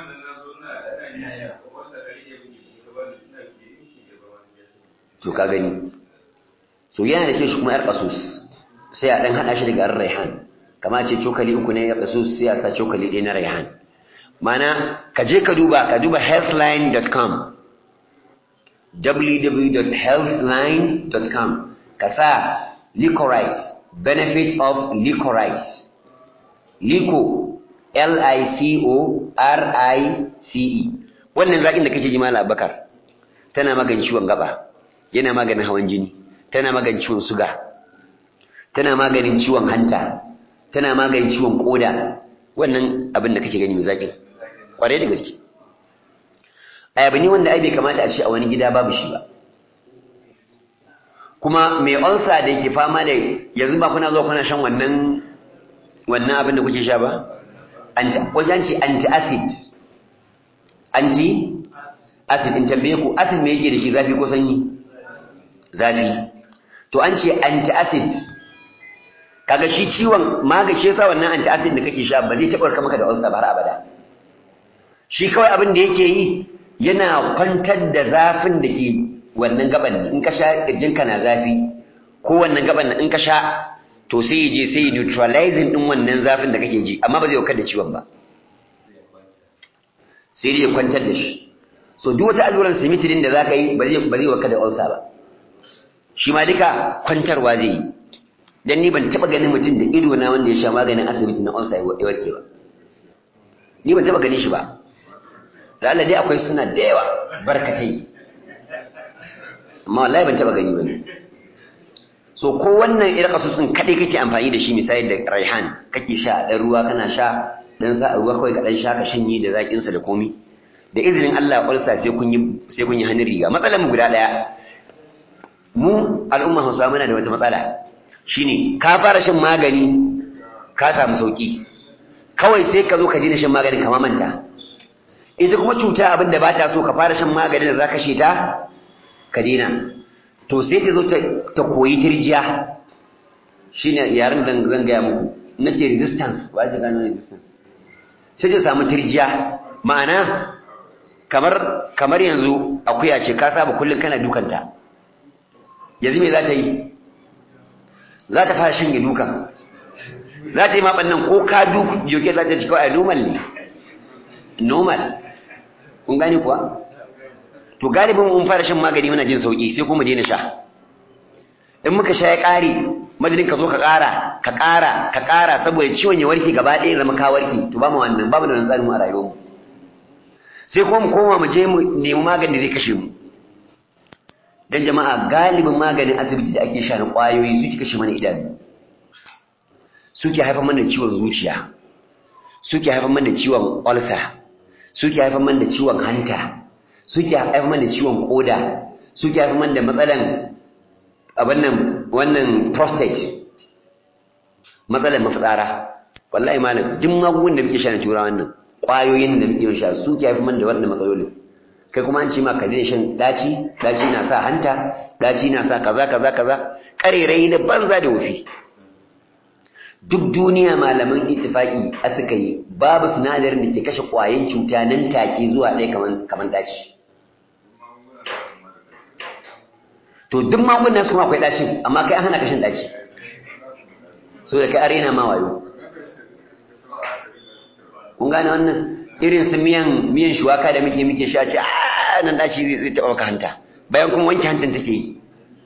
to ka gani so yana da ce shi kuma yar ƙasus sai a ɗan haɗa shi daga yar raihan kama ce cokali uku ne yar ƙasus sai a sa cokali ɗaya na raihan mana ka je ka duba ka duba healthline dot com w w w dot healthline dot com ka sa licorice benefit of licorice lico l i c o r i c e wannan zakin da kake ji mala abakar tana maganin ciwon gaba yana maganin hawan jini tana maganin ciwon suga tana maganin ciwon hanta tana maganin ciwon koda wannan abin da kake gani mai zakin kware da gaske ayabi ne wanda ai bai kamata a ce a wani gida babu shi ba kuma mai ulcer da yake fama da yanzu ba kuna zuwa kuna shan wannan wannan abin da kuke sha ba anti wajen ce anti acid anti acid in tambaye ku acid me yake da shi zafi ko sanyi zafi to an ce anti acid kaga shi ciwon magace sa wannan anti acid da kake sha ba zai taɓa maka da ulcer ba har abada shi kawai abin da yake yi yana kwantar da zafin da ke wannan gaban in ka sha kirjinka na zafi ko wannan gaban in ka sha to sai ya je sai ya neutralizing din wannan zafin da kake ji amma ba zai wakar da ciwon ba sai ya kwantar da shi so duk wata alluran simitidin da zaka yi ba zai ba zai wakar da ulcer ba shi ma duka kwantarwa zai yi dan ni ban taba ganin mutum da ido na wanda ya sha maganin asibiti na ulcer ya warke ba ni ban taba ganin shi ba da Allah dai akwai suna da yawa barkatai amma wallahi ban taba gani bane so ko wannan irin kasusun kadai kake amfani da shi misali da raihan kake sha dan ruwa kana sha dan sa a ruwa kawai ka dan sha ka shanye da zakin sa da komi da izinin Allah ulsa sai kun yi sai kun yi hannun riga matsalar mu guda daya mu al'umma Hausa muna da wata matsala shine ka fara shan magani ka samu sauki kawai sai ka zo ka daina shan maganin ka mamanta ita kuma cuta abinda ba ta so ka fara shan maganin da za ka sheta ka dina to sai ta zo ta koyi tirjiya shi ne yaren zan gaya muku na ce resistance ba ta gano resistance sai ta samu tirjiya ma'ana kamar kamar yanzu akuya ce ka saba kullum kana dukanta yanzu me za ta yi za ta fara shan dukan za ta yi maɓannan ko ka duk yoke za ta ci kawai normal ne normal kun gane kuwa to galibin mun fara shan magani muna jin sauki sai kuma daina sha in muka sha ya kare madadin ka zo ka kara ka kara ka kara saboda ciwon ya warke gaba ɗaya zama ka warke to ba mu wannan ba mu da wannan tsarin mu a rayuwar mu sai kuma mu koma mu je mu nemi magani da zai kashe mu dan jama'a galibin maganin asibiti da ake sha na kwayoyi suke kashe mana idanu suke haifar mana da ciwon zuciya suke haifar mana da ciwon ulcer suke haifar man da ciwon hanta suke haifar man da ciwon koda suke haifar man da matsalan abin nan wannan prostate matsalan mafitsara wallahi malam duk magungunan da muke sha na turawa wannan kwayoyin da muke sha suke haifar man da wannan matsalolin kai kuma an ce ma ka daina shan daci daci na sa hanta daci na sa kaza kaza kaza karerai da banza da wofi duk duniya malaman ittifaki a suka yi babu sinadarin da ke kashe ƙwayen cuta nan take zuwa ɗaya kaman kaman daci to duk magungunan su kuma akwai dacin amma kai an hana kashin daci so da kai arena ma wayo kun gane wannan irin su miyan miyan shuwaka da muke muke sha ce a nan daci zai taɓa ka hanta bayan kuma wanke hantan take yi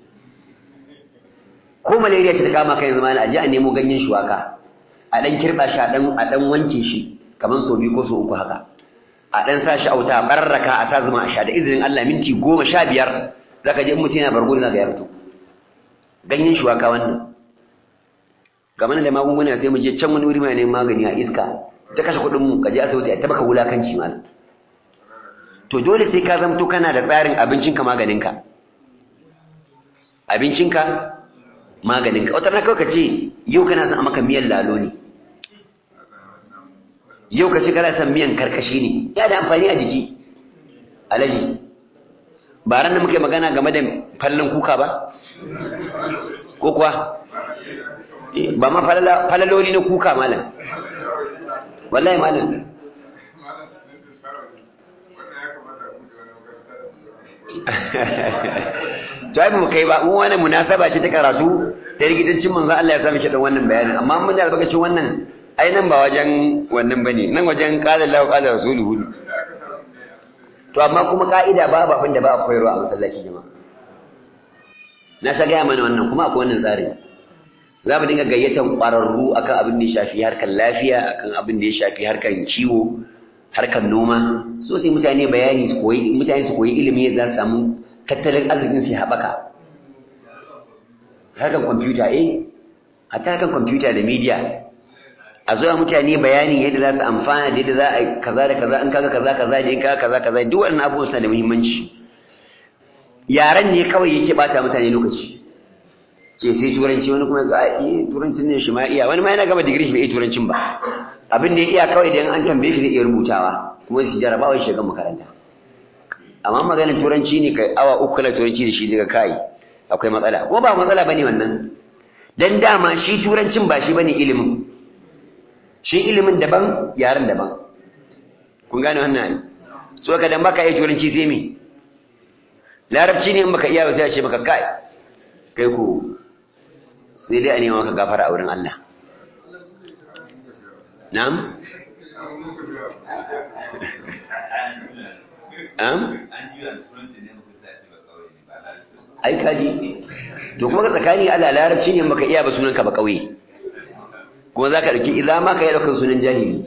ko malaria ce ta kama kai zama na aje a nemo ganyen shuwaka a dan kirba shi a dan a dan wanke shi kaman so biyu ko so uku haka a dan sa shi auta barraka a sa zuma a sha da izinin Allah minti goma sha biyar zaka je in mutum yana bargo zaka ya fito ganyen shuwaka wannan gaman da magunguna sai mu je can wani wuri mai neman magani a iska ta kashe kuɗin mu ka je asibiti a tabaka wulakanci mal to dole sai ka zamto kana da tsarin abincinka maganinka abincinka maganinka wata na kawai ka ce yau kana son a maka miyan lalo ne yau ka ce kana son miyan karkashi ne ya da amfani a jiki alaji ba ran da muke magana game da fallon kuka ba ko kuwa ba ma falaloli na kuka malam wallahi malam Jai mu kai ba mu wannan munasaba ce ta karatu ta rigidancin manzo Allah ya sami shi dan wannan bayanin amma mun da albakacin wannan ai nan ba wajen wannan bane nan wajen qala Allahu qala rasuluhu to amma kuma kaida babu abin da ba a koyarwa a masallaci jama'a na sha gaya mana wannan kuma akwai wannan tsari za mu dinga gayyatan ƙwararru akan abin da ya shafi harkar lafiya akan abin da ya shafi harkar kiwo harkar noma so sai mutane bayani su koyi mutane su koyi ilimi yadda za su samu tattalin arzikin su haɓaka harkar kwamfuta eh hatta harkar kwamfuta da media a zuwa mutane bayani yadda za su amfana da yadda za a kaza da kaza in kaga kaza kaza ne in kaga kaza kaza duk wannan abubuwan suna da muhimmanci yaran ne kawai yake bata mutane lokaci ce sai turanci wani kuma ga eh turancin ne shi ma iya wani ma yana gaba digiri shi bai iya turancin ba abin da ya iya kawai idan an tambaye shi zai iya rubutawa kuma shi jarabawa shi ga makaranta amma maganar turanci ne kai awa uku na turanci da shi daga kai akwai matsala ko ba matsala bane wannan dan dama shi turancin ba shi bane ilimin shi ilimin daban yaran daban kun gane wannan so ka dan baka iya turanci sai me larabci ne in baka iya ba sai a ce baka kai kai ko sai dai a nema maka gafara a wurin Allah na'am am ai kaji to kuma ka tsakani Allah larabci ne maka iya ba sunanka ba kauye kuma zaka dauki idan ma ka yi daukan sunan jahili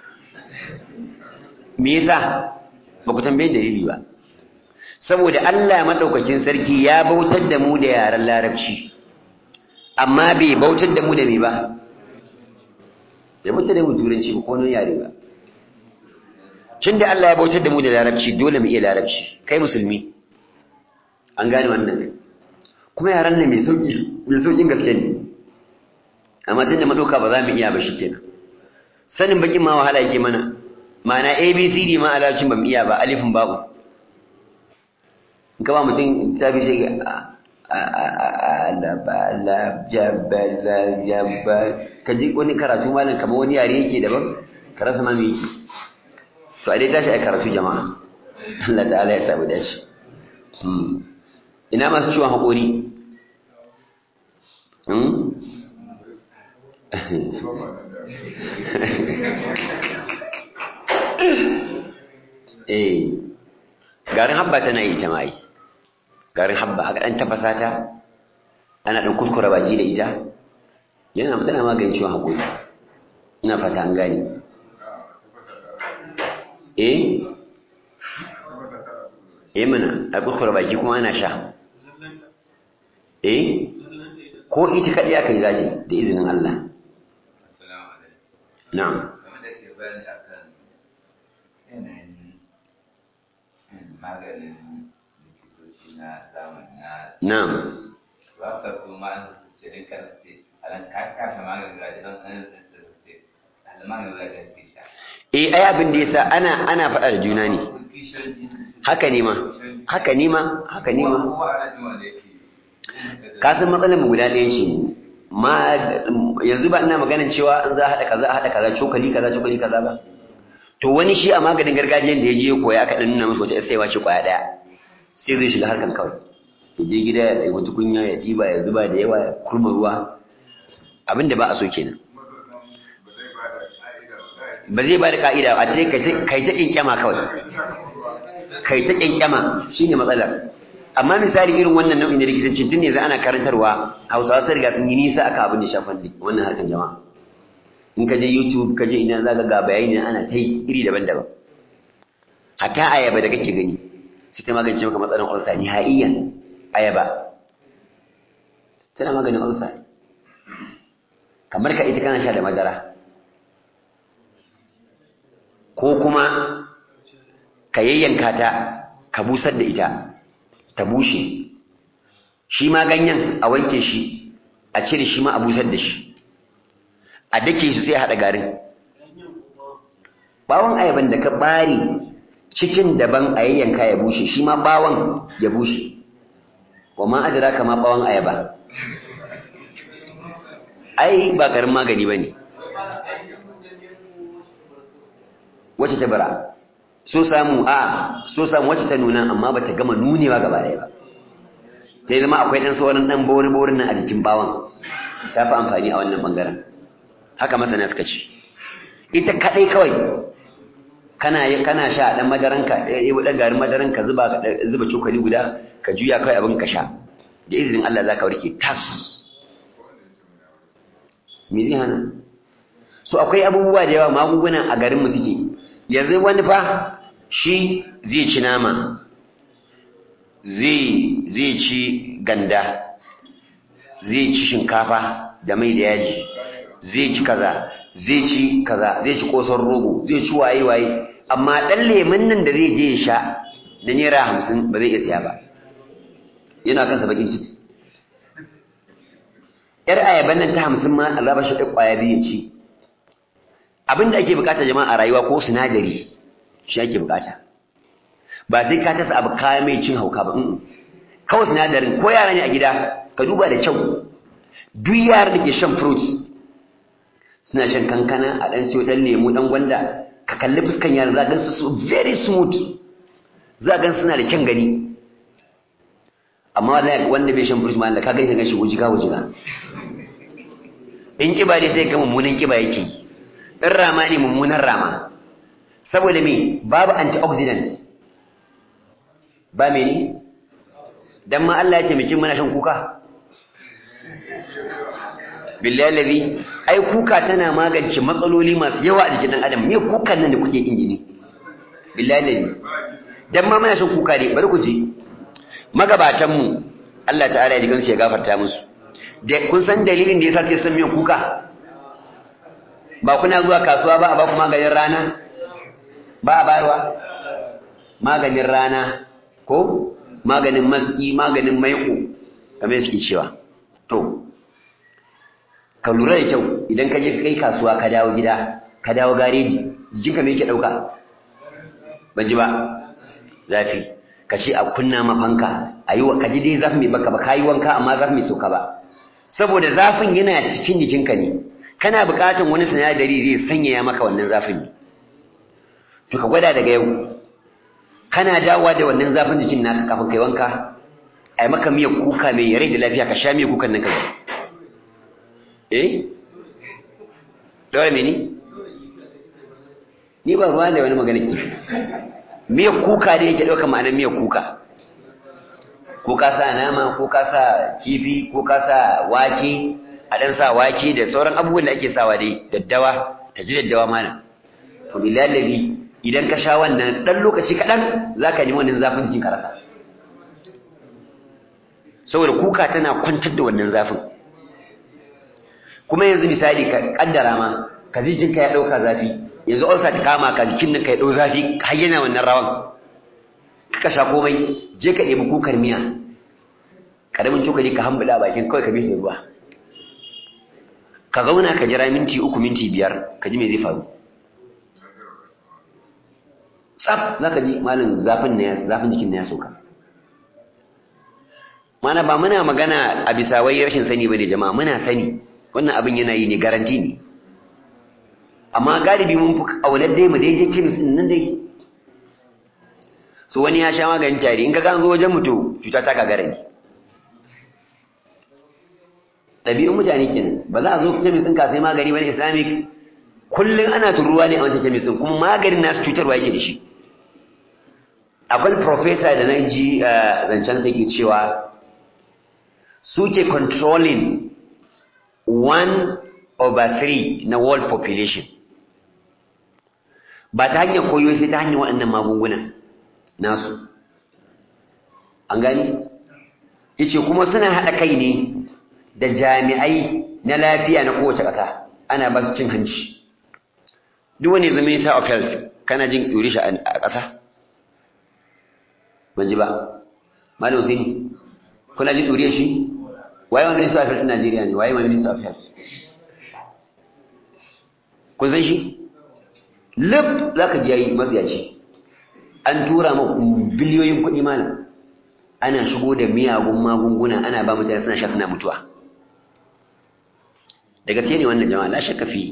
me yasa ba ku tambaye dalili ba saboda Allah madaukakin sarki ya bautar da mu da yaran larabci amma bai bautar da mu da me ba bai bautar da mu turanci ba ko non yare ba tunda Allah ya bautar da mu da larabci dole mu iya larabci kai musulmi an gane wannan kuma yaran nan mai sauki mai saukin gaske ne amma tunda madoka ba za mu iya ba shikenan sanin bakin ma wahala yake mana ma'ana abcd ma a larabcin ba mu iya ba alifin babu in ka ba mutum ta bi sai ka ji wani karatu malam kamar wani yare yake daban ka rasa ma me yake to a dai tashi a karatu jama'a Allah ta'ala ya sabu dashi ina masu ciwon haƙori eh garin habba tana yi ta mai garin habba aka dan tafasa ta ana dan kuskura baji da ita yana tana maganin ciwon haƙori ina fata an gane eh eh mana a kuskura baki kuma ana sha eh ko ita kadai aka yi zace da izinin Allah na'am maganin likitoci na zamani na na'am ba ka so ma ce din kan ce alan ka kashe maganin gaji don sanin da ce alan maganin gaji ke sha eh ai abin da yasa ana ana faɗa da juna ne haka ne ma haka ne ma haka ne ma ka san matsalar mu guda ɗaya ce ma yanzu ba ina maganin cewa an za a haɗa kaza a haɗa kaza cokali kaza cokali kaza ba to wani shi a maganin gargajiyan da ya je koya aka dan nuna masa wata sai ce kwaya daya sai zai shiga harkan kawai ya je gida ya ɗaiwa tukunya ya ɗiba ya zuba da yawa ya kurma ruwa abinda ba a so kenan ba zai ba da ka'ida a ce kai ta ƙinƙyama kawai kai ta ƙinƙyama shine matsalar amma misali irin wannan nau'in da likitanci tun ne za ana karantarwa hausawa sai riga sun yi nisa aka abin da shafan wannan harkan jama'a in ka je YouTube ka je ina za ka ga bayani ana ta yi iri daban-daban hatta ayaba da kake gani sai ta magance maka matsalar ulcer ni haiyan ayaba tana maganin ulcer kamar ka ita kana sha da madara ko kuma ka yayyanka ta ka busar da ita ta bushe shi ma ganyen a wanke shi a cire shi ma a busar da shi a dake shi sai a haɗa garin bawon ayaban da ka bare cikin daban a yayyanka ya bushe shi ma bawon ya bushe wa ma adraka ma bawon ayaba ai ba karin magani bane wacce ta bara so samu a so samu wacce ta nuna amma bata gama nunewa gaba daya ba sai zama akwai dan sauran dan bori borin nan a jikin bawon ta fi amfani a wannan bangaren haka masana suka ce ita kadai kawai kana kana sha dan madaranka eh dan garin madaranka zuba zuba cokali guda ka juya kai abin ka sha da izinin Allah zaka warke tas me zai hana so akwai abubuwa da yawa magungunan a garin mu suke yanzu wani fa shi zai ci nama zai zai ci ganda zai ci shinkafa da mai da yaji zai ci kaza zai ci kaza zai ci koson rogo zai ci waye waye amma dan lemun nan da zai je ya sha da naira hamsin ba zai iya siya ba yana kansa bakin ciki yar ayaban nan ta hamsin ma Allah ba shi da kwaya biyu ci abinda ake bukata jama'a a rayuwa ko sinadari shi ake bukata ba sai ka tasa abu kaya mai cin hauka ba kawai sinadarin ko yara ne a gida ka duba da kyau duk yaran da ke shan fruits suna shan kankana a ɗan siyo ɗan lemu ɗan gwanda ka kalli fuskan yaran za a gan su very smooth za a gan suna da kyan gani amma wanda bai shan fruits ma da ka gani ka gan shi wujiga wujiga in kiba ne sai ga mummunan kiba yake in rama ne mummunan rama saboda me babu antioxidant ba mene dan ma Allah ya taimake mu na shan kuka billahi ladhi ai kuka tana magance matsaloli masu yawa a jikin dan adam me kukan nan da kuke injini billahi ladhi dan ma muna shan kuka ne bari ku ji magabatan mu Allah ta'ala ya jikan su ya gafarta musu da kun san dalilin da yasa suke son miyan kuka ba kuna zuwa kasuwa ba a ba ku maganin rana ba a barwa maganin rana ko maganin maski maganin maiko kamar suke cewa to ka lura da kyau idan ka je kai kasuwa ka dawo gida ka dawo gareji jikinka me yake dauka ban ji ba zafi ka ce a kunna ma fanka ayi wa kaji dai zafi mai baka ba kai wanka amma zafi mai soka ba saboda zafin yana cikin jikinka ne kana buƙatar wani sinadari zai sanyaya maka wannan zafin ne to ka gwada daga yau kana dawowa da wannan zafin jikin naka kafin kai wanka ai maka miyar kuka mai rai da lafiya ka sha miyar kukan nan ka eh dole me ni ni ba ruwa da wani magana ki miyar kuka da yake dauka ma'anar miyar kuka ko ka sa nama ko ka sa kifi ko ka sa wake a dan sa wake da sauran abubuwan da ake sawa dai daddawa ta ji daddawa mana to billahi idan ka sha wannan dan lokaci kadan zaka nemi wannan zafin jikin ka rasa saboda kuka tana kwantar da wannan zafin kuma yanzu misali ka kaddara ma ka ji jinka ya dauka zafi yanzu ulcer ta kama ka jikin nan ka ya dau zafi har yana wannan rawan ka sha komai je ka ɗebi kukar miya karamin cokali ka hambula bakin kawai ka bi da ruwa ka zauna ka jira minti uku minti biyar ka ji me zai faru tsaf zaka ji malin zafin ne zafin jikin ne ya sauka mana ba muna magana a bisa wai rashin sani bane jama'a muna sani wannan abin yana yi ne garanti ne amma galibi mun fi kaunar dai mu dai je kemis din nan dai so wani ya sha maganin tari in ka ga zo wajen mutu cuta ta gagara ne ɗabi'un mutane kenan ba za a zo kemis ɗin ka sai magani bane islamic kullum ana turuwa ne a wancan kemis ɗin kuma maganin nasu cutarwa yake da shi akwai professor da na ji zancen sai ke cewa suke controlling one over three na world population ba ta hanyar koyo sai ta hanyar waɗannan magungunan nasu an gani yace kuma suna haɗa kai ne da jami'ai na lafiya na kowace ƙasa ana ba su cin hanci duk wani zama minister of health kana jin ɗori shi a ƙasa ban ji ba malam Hussein kuna ji duriyar shi waye ma minister of health Najeriya ne waye ma minister of health kun san shi lab zaka ji yayi mabiyaci an tura muku biliyoyin kuɗi malam ana shigo da miyagun magunguna ana ba mutane suna sha suna mutuwa da gaske ne wannan jama'a la shakka fi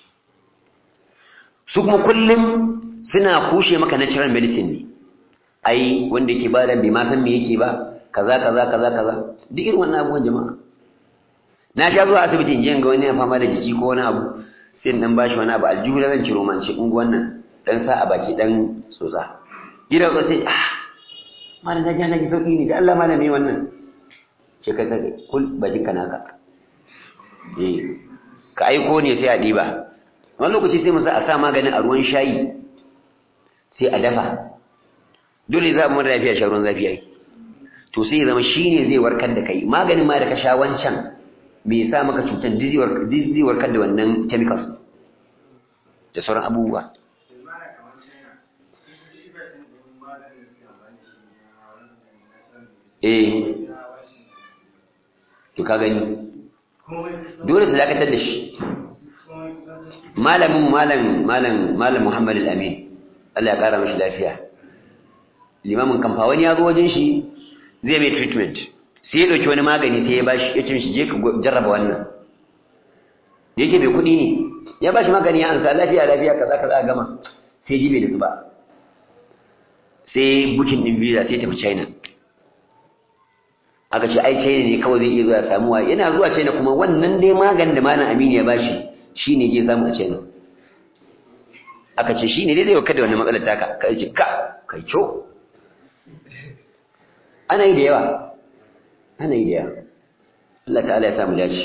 su kuma kullum suna kushe maka natural medicine ne ai wanda yake ba dan bai ma san me yake ba kaza kaza kaza kaza duk irin wannan abubuwan jama'a na sha zuwa asibiti in je ga wani ya fama da jiki ko wani abu sai in dan bashi wani abu aljihu zan ciro man ce in wannan dan sa a baki dan tsotsa gida ko sai ah malam na ji na ji sauki ne da Allah malami wannan ce kai kai kul bakin ka naka eh ka aiko ne sai a diba wani lokaci sai mu sa a sa maganin a ruwan shayi sai a dafa dole za mu lafiya sha ruwan zafi ai to sai zama shine zai warkar da kai maganin ma da ka sha wancan me yasa maka cutar diziwar dizi warkar da wannan chemicals da sauran abubuwa eh to ka gani dole su dakatar da shi malamin malam malam malam Muhammad al-Amin Allah ya kara mashi lafiya limamin kamfa wani ya zo wajen shi zai mai treatment sai ya dauki wani magani sai ya bashi ya ce mishi je ka jarraba wannan yake bai kudi ne ya bashi magani ya ansa lafiya lafiya kaza kaza gama sai jibe da zuba sai booking din visa sai tafi China aka ce ai China ne kawai zai iya zuwa samuwa yana zuwa China kuma wannan dai maganin da malam Aminu ya bashi shine je samu a China aka ce shine dai zai warkar da wannan matsalar taka kai ce ka kai co ana yi da yawa ana yi da yawa Allah ta'ala ya samu dace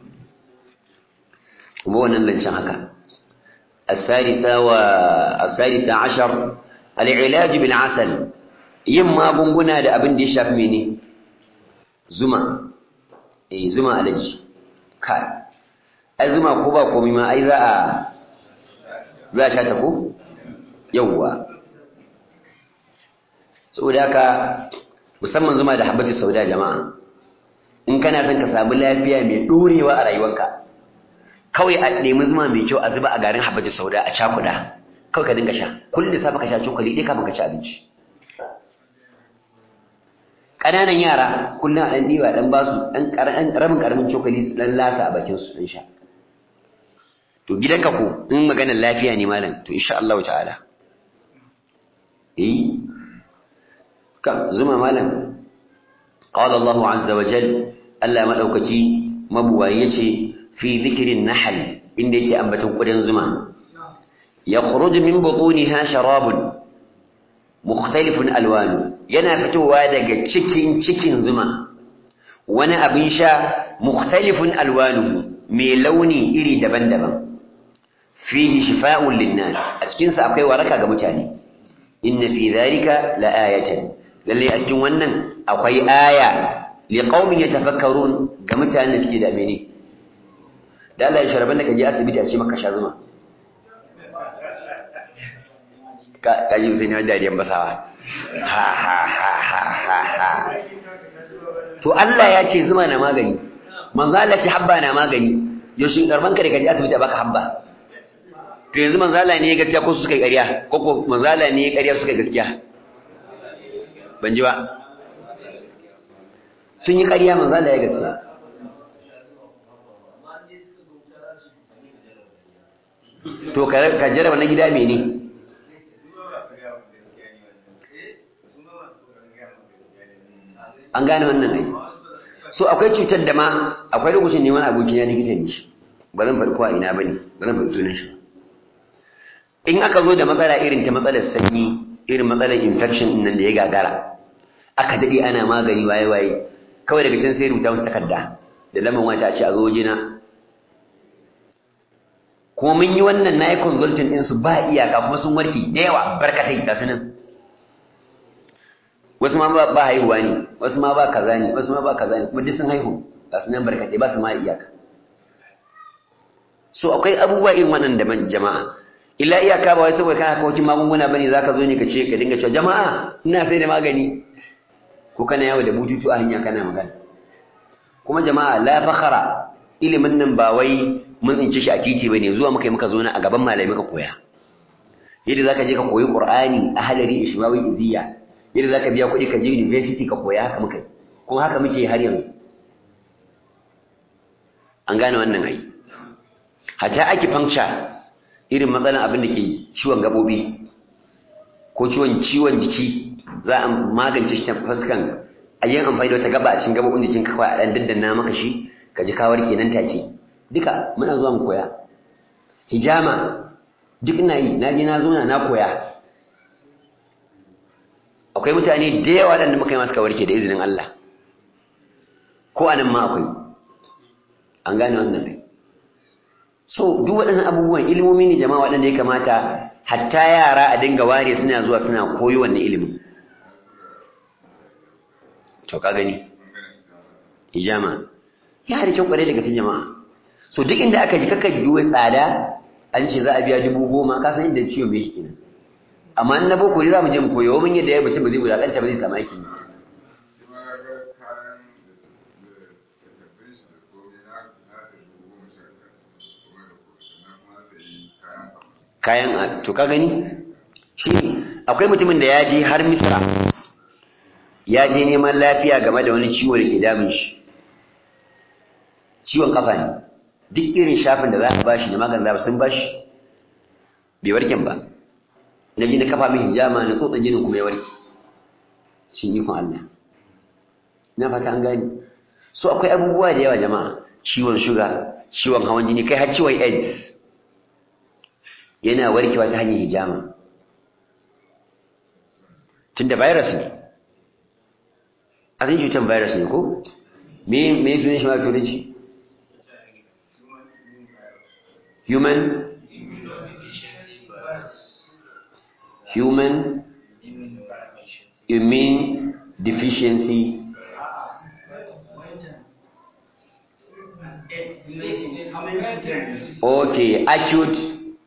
kuma wannan lancin haka السادسة والسادسة عشر العلاج بالعسل يما بنغنا da abin da ya shafi mene zuma eh zuma alaji kai ai zuma ko ba komai ma ai za a za a sha ta ko yawwa saboda haka musamman zuma da habbatu sauda jama'a in kana son ka samu lafiya mai dorewa a rayuwarka kawai a nemi zuma mai kyau a zuba a garin habbatu sauda a cakuda kawai ka dinga sha kullum safa ka sha cokali dai kafin ka ci abinci ƙananan yara kullum a ɗan ɗiba ɗan basu ɗan rabin ƙaramin cokali su ɗan lasa a bakin su ɗan sha to gidanka ko in maganar lafiya ne malam to insha Allah ta'ala eh ka zuma malam qala Allah azza wa jal Allah madaukaki mabuwayi yace fi dhikrin nahl inda yake ambaton kudan zuma yakhruju min butuniha sharabun mukhtalifun alwanu yana fitowa daga cikin cikin zuma wani abin sha mukhtalifun alwanu mai launi iri daban-daban fihi shifa'un linnas a cikin sa akwai waraka ga mutane inna fi dhalika laayatan lalle a cikin wannan akwai aya liqaumin yatafakkarun ga mutanen da suke da mene da Allah ya sharaban da kaje asibiti a ce maka sha zuma ka ji sai ne dariyan basawa ha ha ha ha ha ha to Allah ya ce zuma na magani manzo Allah ce habba na magani yaushe karban ka da kaje asibiti a baka habba to yanzu manzo Allah ne ya gaskiya ko su suka yi ƙarya ko ko manzo Allah ne ya ƙarya suka yi gaskiya ban ji ba sun yi ƙarya manzo Allah ya gaskiya to ka jarraba na gida mene an gane wannan ai so akwai cutar da ma akwai lokacin ne wani abokin ya likita ne shi ba zan faɗi ko a ina bane ba zan faɗi sunan shi in aka zo da matsala irin ta matsalar sanyi irin matsalar infection din nan da ya gagara aka dade ana magani waye waye kawai daga can sai rubuta musu takarda da laman wata a ce a zo wajena kuma mun yi wannan na yi consulting din su ba iyaka kuma sun warke da yawa barkatai ga sunan wasu ma ba haihuwa ne wasu ma ba kaza ne wasu ma ba kaza ne kuma duk sun haihu ga sunan barkatai ba su ma iyaka so akwai abubuwa irin wannan da jama'a illa iyaka ba wai saboda kana kawacin magunguna bane zaka zo ne ka ce ka dinga cewa jama'a ina sai da magani ko kana yawo da bututu a hanya kana magana kuma jama'a la fakhara ilimin nan ba wai mun tsince shi a titi bane zuwa muka yi muka zo na a gaban malami muka koya yadda zaka je ka koyi qur'ani a hadari ishmawi iziya yadda zaka biya kuɗi ka je university ka koya haka muka kuma haka muke har yanzu an gane wannan ai hatta acupuncture irin matsalan abin da ke ciwon gabobi ko ciwon ciwon jiki za a magance shi ta fuskan a yin amfani da wata gaba a cikin gabobin jikin ka kawai a dan daddanna maka shi ka ji kawar kenan take duka muna zuwa mu koya hijama duk ina yi na je na zo na koya akwai mutane da yawa da muka yi masu kawarke da izinin Allah ko anan ma akwai an gane wannan ne so duk waɗannan abubuwan ilimomi ne jama'a waɗanda ya kamata hatta yara a dinga ware suna zuwa suna koyo wannan ilimin to ka gani hijama ya da kyau kwarai daga cikin jama'a so duk inda aka ji kaka duwe tsada an ce za a biya dubu goma ka san inda ciwo mai shi amma in na boko ne za mu je mu koyo mun yadda ya mutum ba zai wulakanta ba zai samu aikin yi kayan to ka gani shi akwai mutumin da ya je har misra ya je neman lafiya game da wani ciwo da ke damun shi ciwon kafa ne duk irin shafin da za a bashi da maganin zaba sun bashi bai warken ba na ji na kafa mai hijama na tsotsa jinin kuma ya warke shi ikon Allah na fata an gani so akwai abubuwa da yawa jama'a ciwon shuga ciwon hawan jini kai har ciwon AIDS yana warkewa ta hanyar hijama tunda virus ne asalin cutar virus ne ko me me sunan shi ma turanci human human immune deficiency okay acute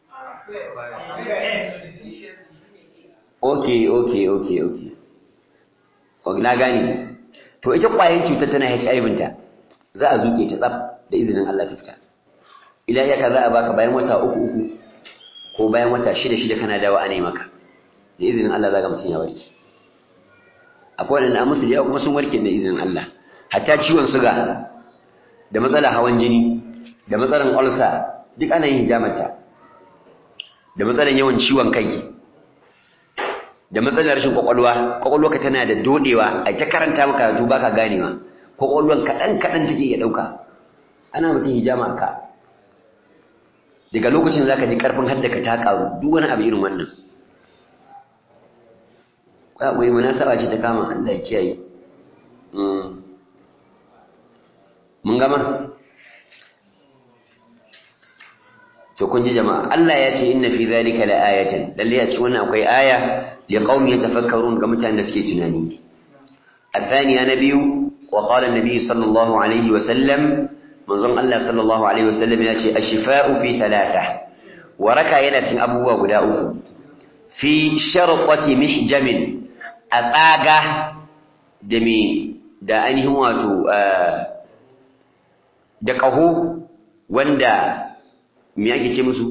okay okay okay okay okay na gani to ita kwayan cutar tana H I V ta za a zuke ta tsaf da izinin Allah ta fita ila yaka za a baka bayan wata uku uku ko bayan wata shida shida kana dawo a ne maka da izinin Allah za ka mutun ya warke akwai wanda an musu yawa kuma sun warke da izinin Allah hatta ciwon suga da matsalar hawan jini da matsalar ulcer duk ana yin hijamata da matsalar yawan ciwon kai da matsalar rashin kwakwalwa kwakwalwarka tana da dodewa a ta karanta maka karatu baka ganewa kwakwalwar kadan kadan take ya dauka ana mutum hijama ka daga lokacin zaka ji karfin haddaka ta karu duk wani abu irin wannan kwa guri munasaba ce ta kama Allah ya kiyaye mun gama to kun ji jama'a Allah ya ce inna fi zalika laayatan lalle a cikin wannan akwai aya li qaumi yatafakkarun ga mutanen da suke tunani الثانية نبي وقال النبي صلى الله عليه وسلم منظم الله صلى الله عليه وسلم يأتي الشفاء في ثلاثة وركا ينتين أبوه وداؤه في شرطة محجم أطاقة دمي دا أنه واتو دقه واندا مياكي تمسو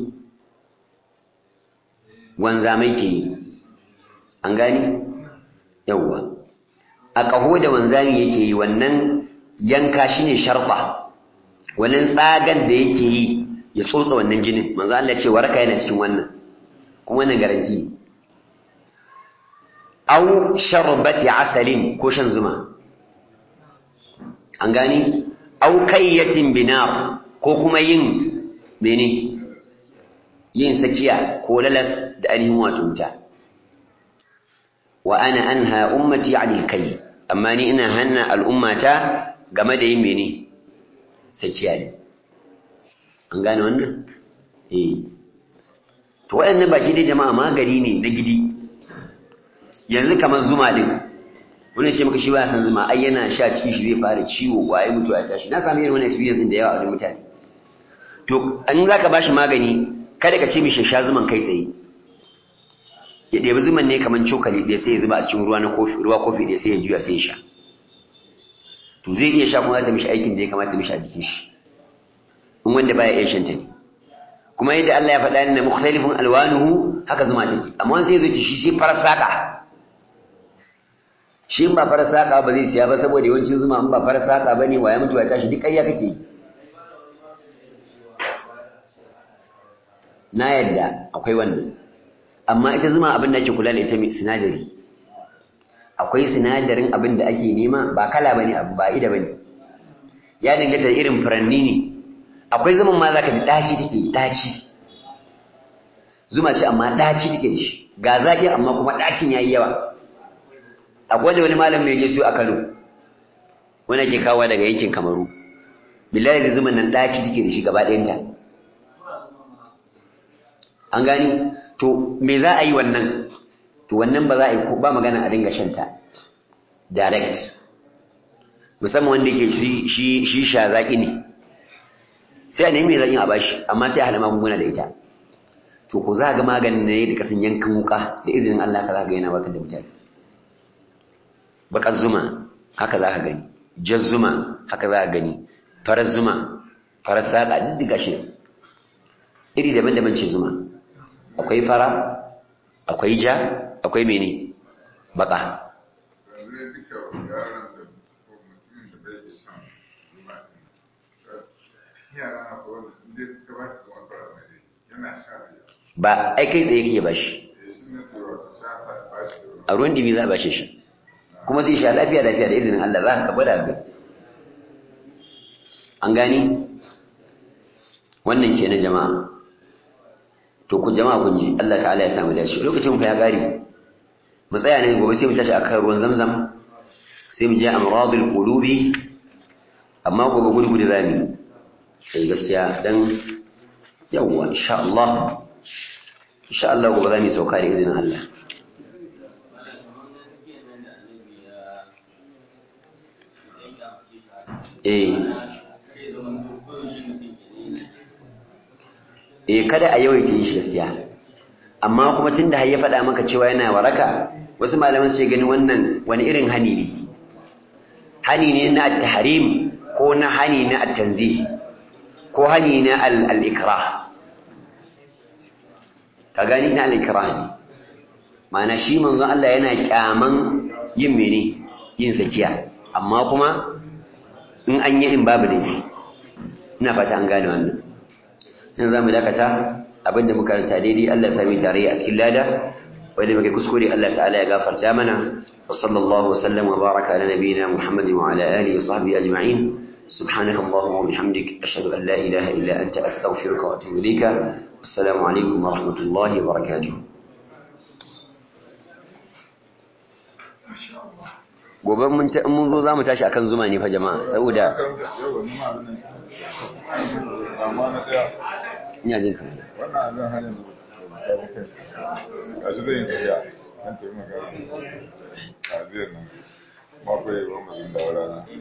وانزاميكي أنغاني يوه a ƙaho da wanzami yake yi wannan yanka shi ne sharɓa wannan tsagar da yake yi ya tsotsa wannan jinin manzo Allah ce waraka yana cikin wannan kuma wannan garanti au sharbati asalin ko shan zuma an gani au kayyatin binar ko kuma yin mene yin sakiya ko lalas da ainihin wato wuta wa ana anha ummati 'anil kayy amma ni ina hanna al'ummata game da yin mene sakiya ne an gane wannan eh to waɗannan baki dai jama'a magani ne na gidi yanzu kamar zuma din wani ce maka shi ba san zuma ai yana sha cikin shi zai fara ciwo waye mutu ya tashi na samu irin wannan experience din da yawa a wajen mutane to an zaka bashi magani kada ka ce mishi sha zuman kai tsaye ya ɗebi zuman ne kamar cokali ɗaya sai ya zuba a cikin ruwa na kofi ruwa kofi ɗaya sai ya juya sai ya sha to zai iya sha kuma za ta mishi aikin da ya kamata mishi a jikin shi in wanda baya iya shanta ne kuma yadda Allah ya faɗa ne mukhtalifun alwanuhu haka zuma take amma wani sai ya zo ci shi shi farar saka shi in ba farar saka ba zai siya ba saboda yawancin zuma in ba farar saka bane waya mutuwa ya tashi duk ƙarya kake yi na yadda akwai wannan amma ita zuma abin da ake kula da ita mai sinadari akwai sinadarin abin da ake nema ba kala bane abu ba ida bane ya danganta irin furanni ne akwai zaman ma zaka ji daci take daci zuma ce amma daci take da shi ga zaki amma kuma dacin yayi yawa akwai da wani malam mai je su a Kano wanda ke kawo daga yankin Kamaru billahi da zuman nan daci take da shi gaba ɗayanta an gani to me za a yi wannan to wannan ba za a yi ba magana a dinga shanta direct musamman wanda yake shi shi shi sha zaki ne sai a nemi zakin a bashi amma sai a hada magunguna da ita to ko za ga maganin ne da kasan yankan wuka da izinin Allah ka za ga yana warkar da mutane bakar zuma haka za ka gani jaz zuma haka za ka gani farar zuma farar saƙa duk gashi iri daban-daban ce zuma akwai fara akwai ja akwai mene baka ba ai kai tsaye kake bashi a ruwan dimi za a bashe shi kuma zai sha lafiya lafiya da izinin Allah za ka gwada ga an gani wannan kenan jama'a to ku jama'a kun ji Allah ta'ala ya samu dace lokacin fa ya gari mu tsaya ne gobe sai mu tashi akan ruwan zamzam sai mu je amradul qulubi amma gobe gudu gudu zamu sai gaskiya dan yawa insha Allah insha Allah gobe zamu sauka da izinin Allah eh eh kada a yawaita yin shi gaskiya amma kuma tunda har ya faɗa maka cewa yana waraka wasu malaman sai gani wannan wani irin hani ne hani ne na at-tahrim ko na hani na at-tanzih ko hani na al-ikrah ka gani na al-ikrah ne ma'ana shi manzon Allah yana kyaman yin mene yin zakiya amma kuma in an yi in babu laifi ina fata an gane wannan in zamu dakata abinda muka karanta daidai Allah ya sami tare a cikin lada wanda muke kuskure Allah ta'ala ya gafarta mana wa sallallahu wasallam wa baraka ala nabiyyina Muhammad wa ala alihi wa sahbihi ajma'in subhanaka allahumma wa bihamdik ashhadu an la ilaha illa anta astaghfiruka wa atubu ilayka assalamu alaikum wa rahmatullahi wa barakatuh gobe mun ta mun zo zamu tashi akan zuma ne fa jama'a saboda ina jin kamar wannan abin halin sabon kai gashi zai yi tafiya an taimaka a biyar nan makwai ba mu zin da rana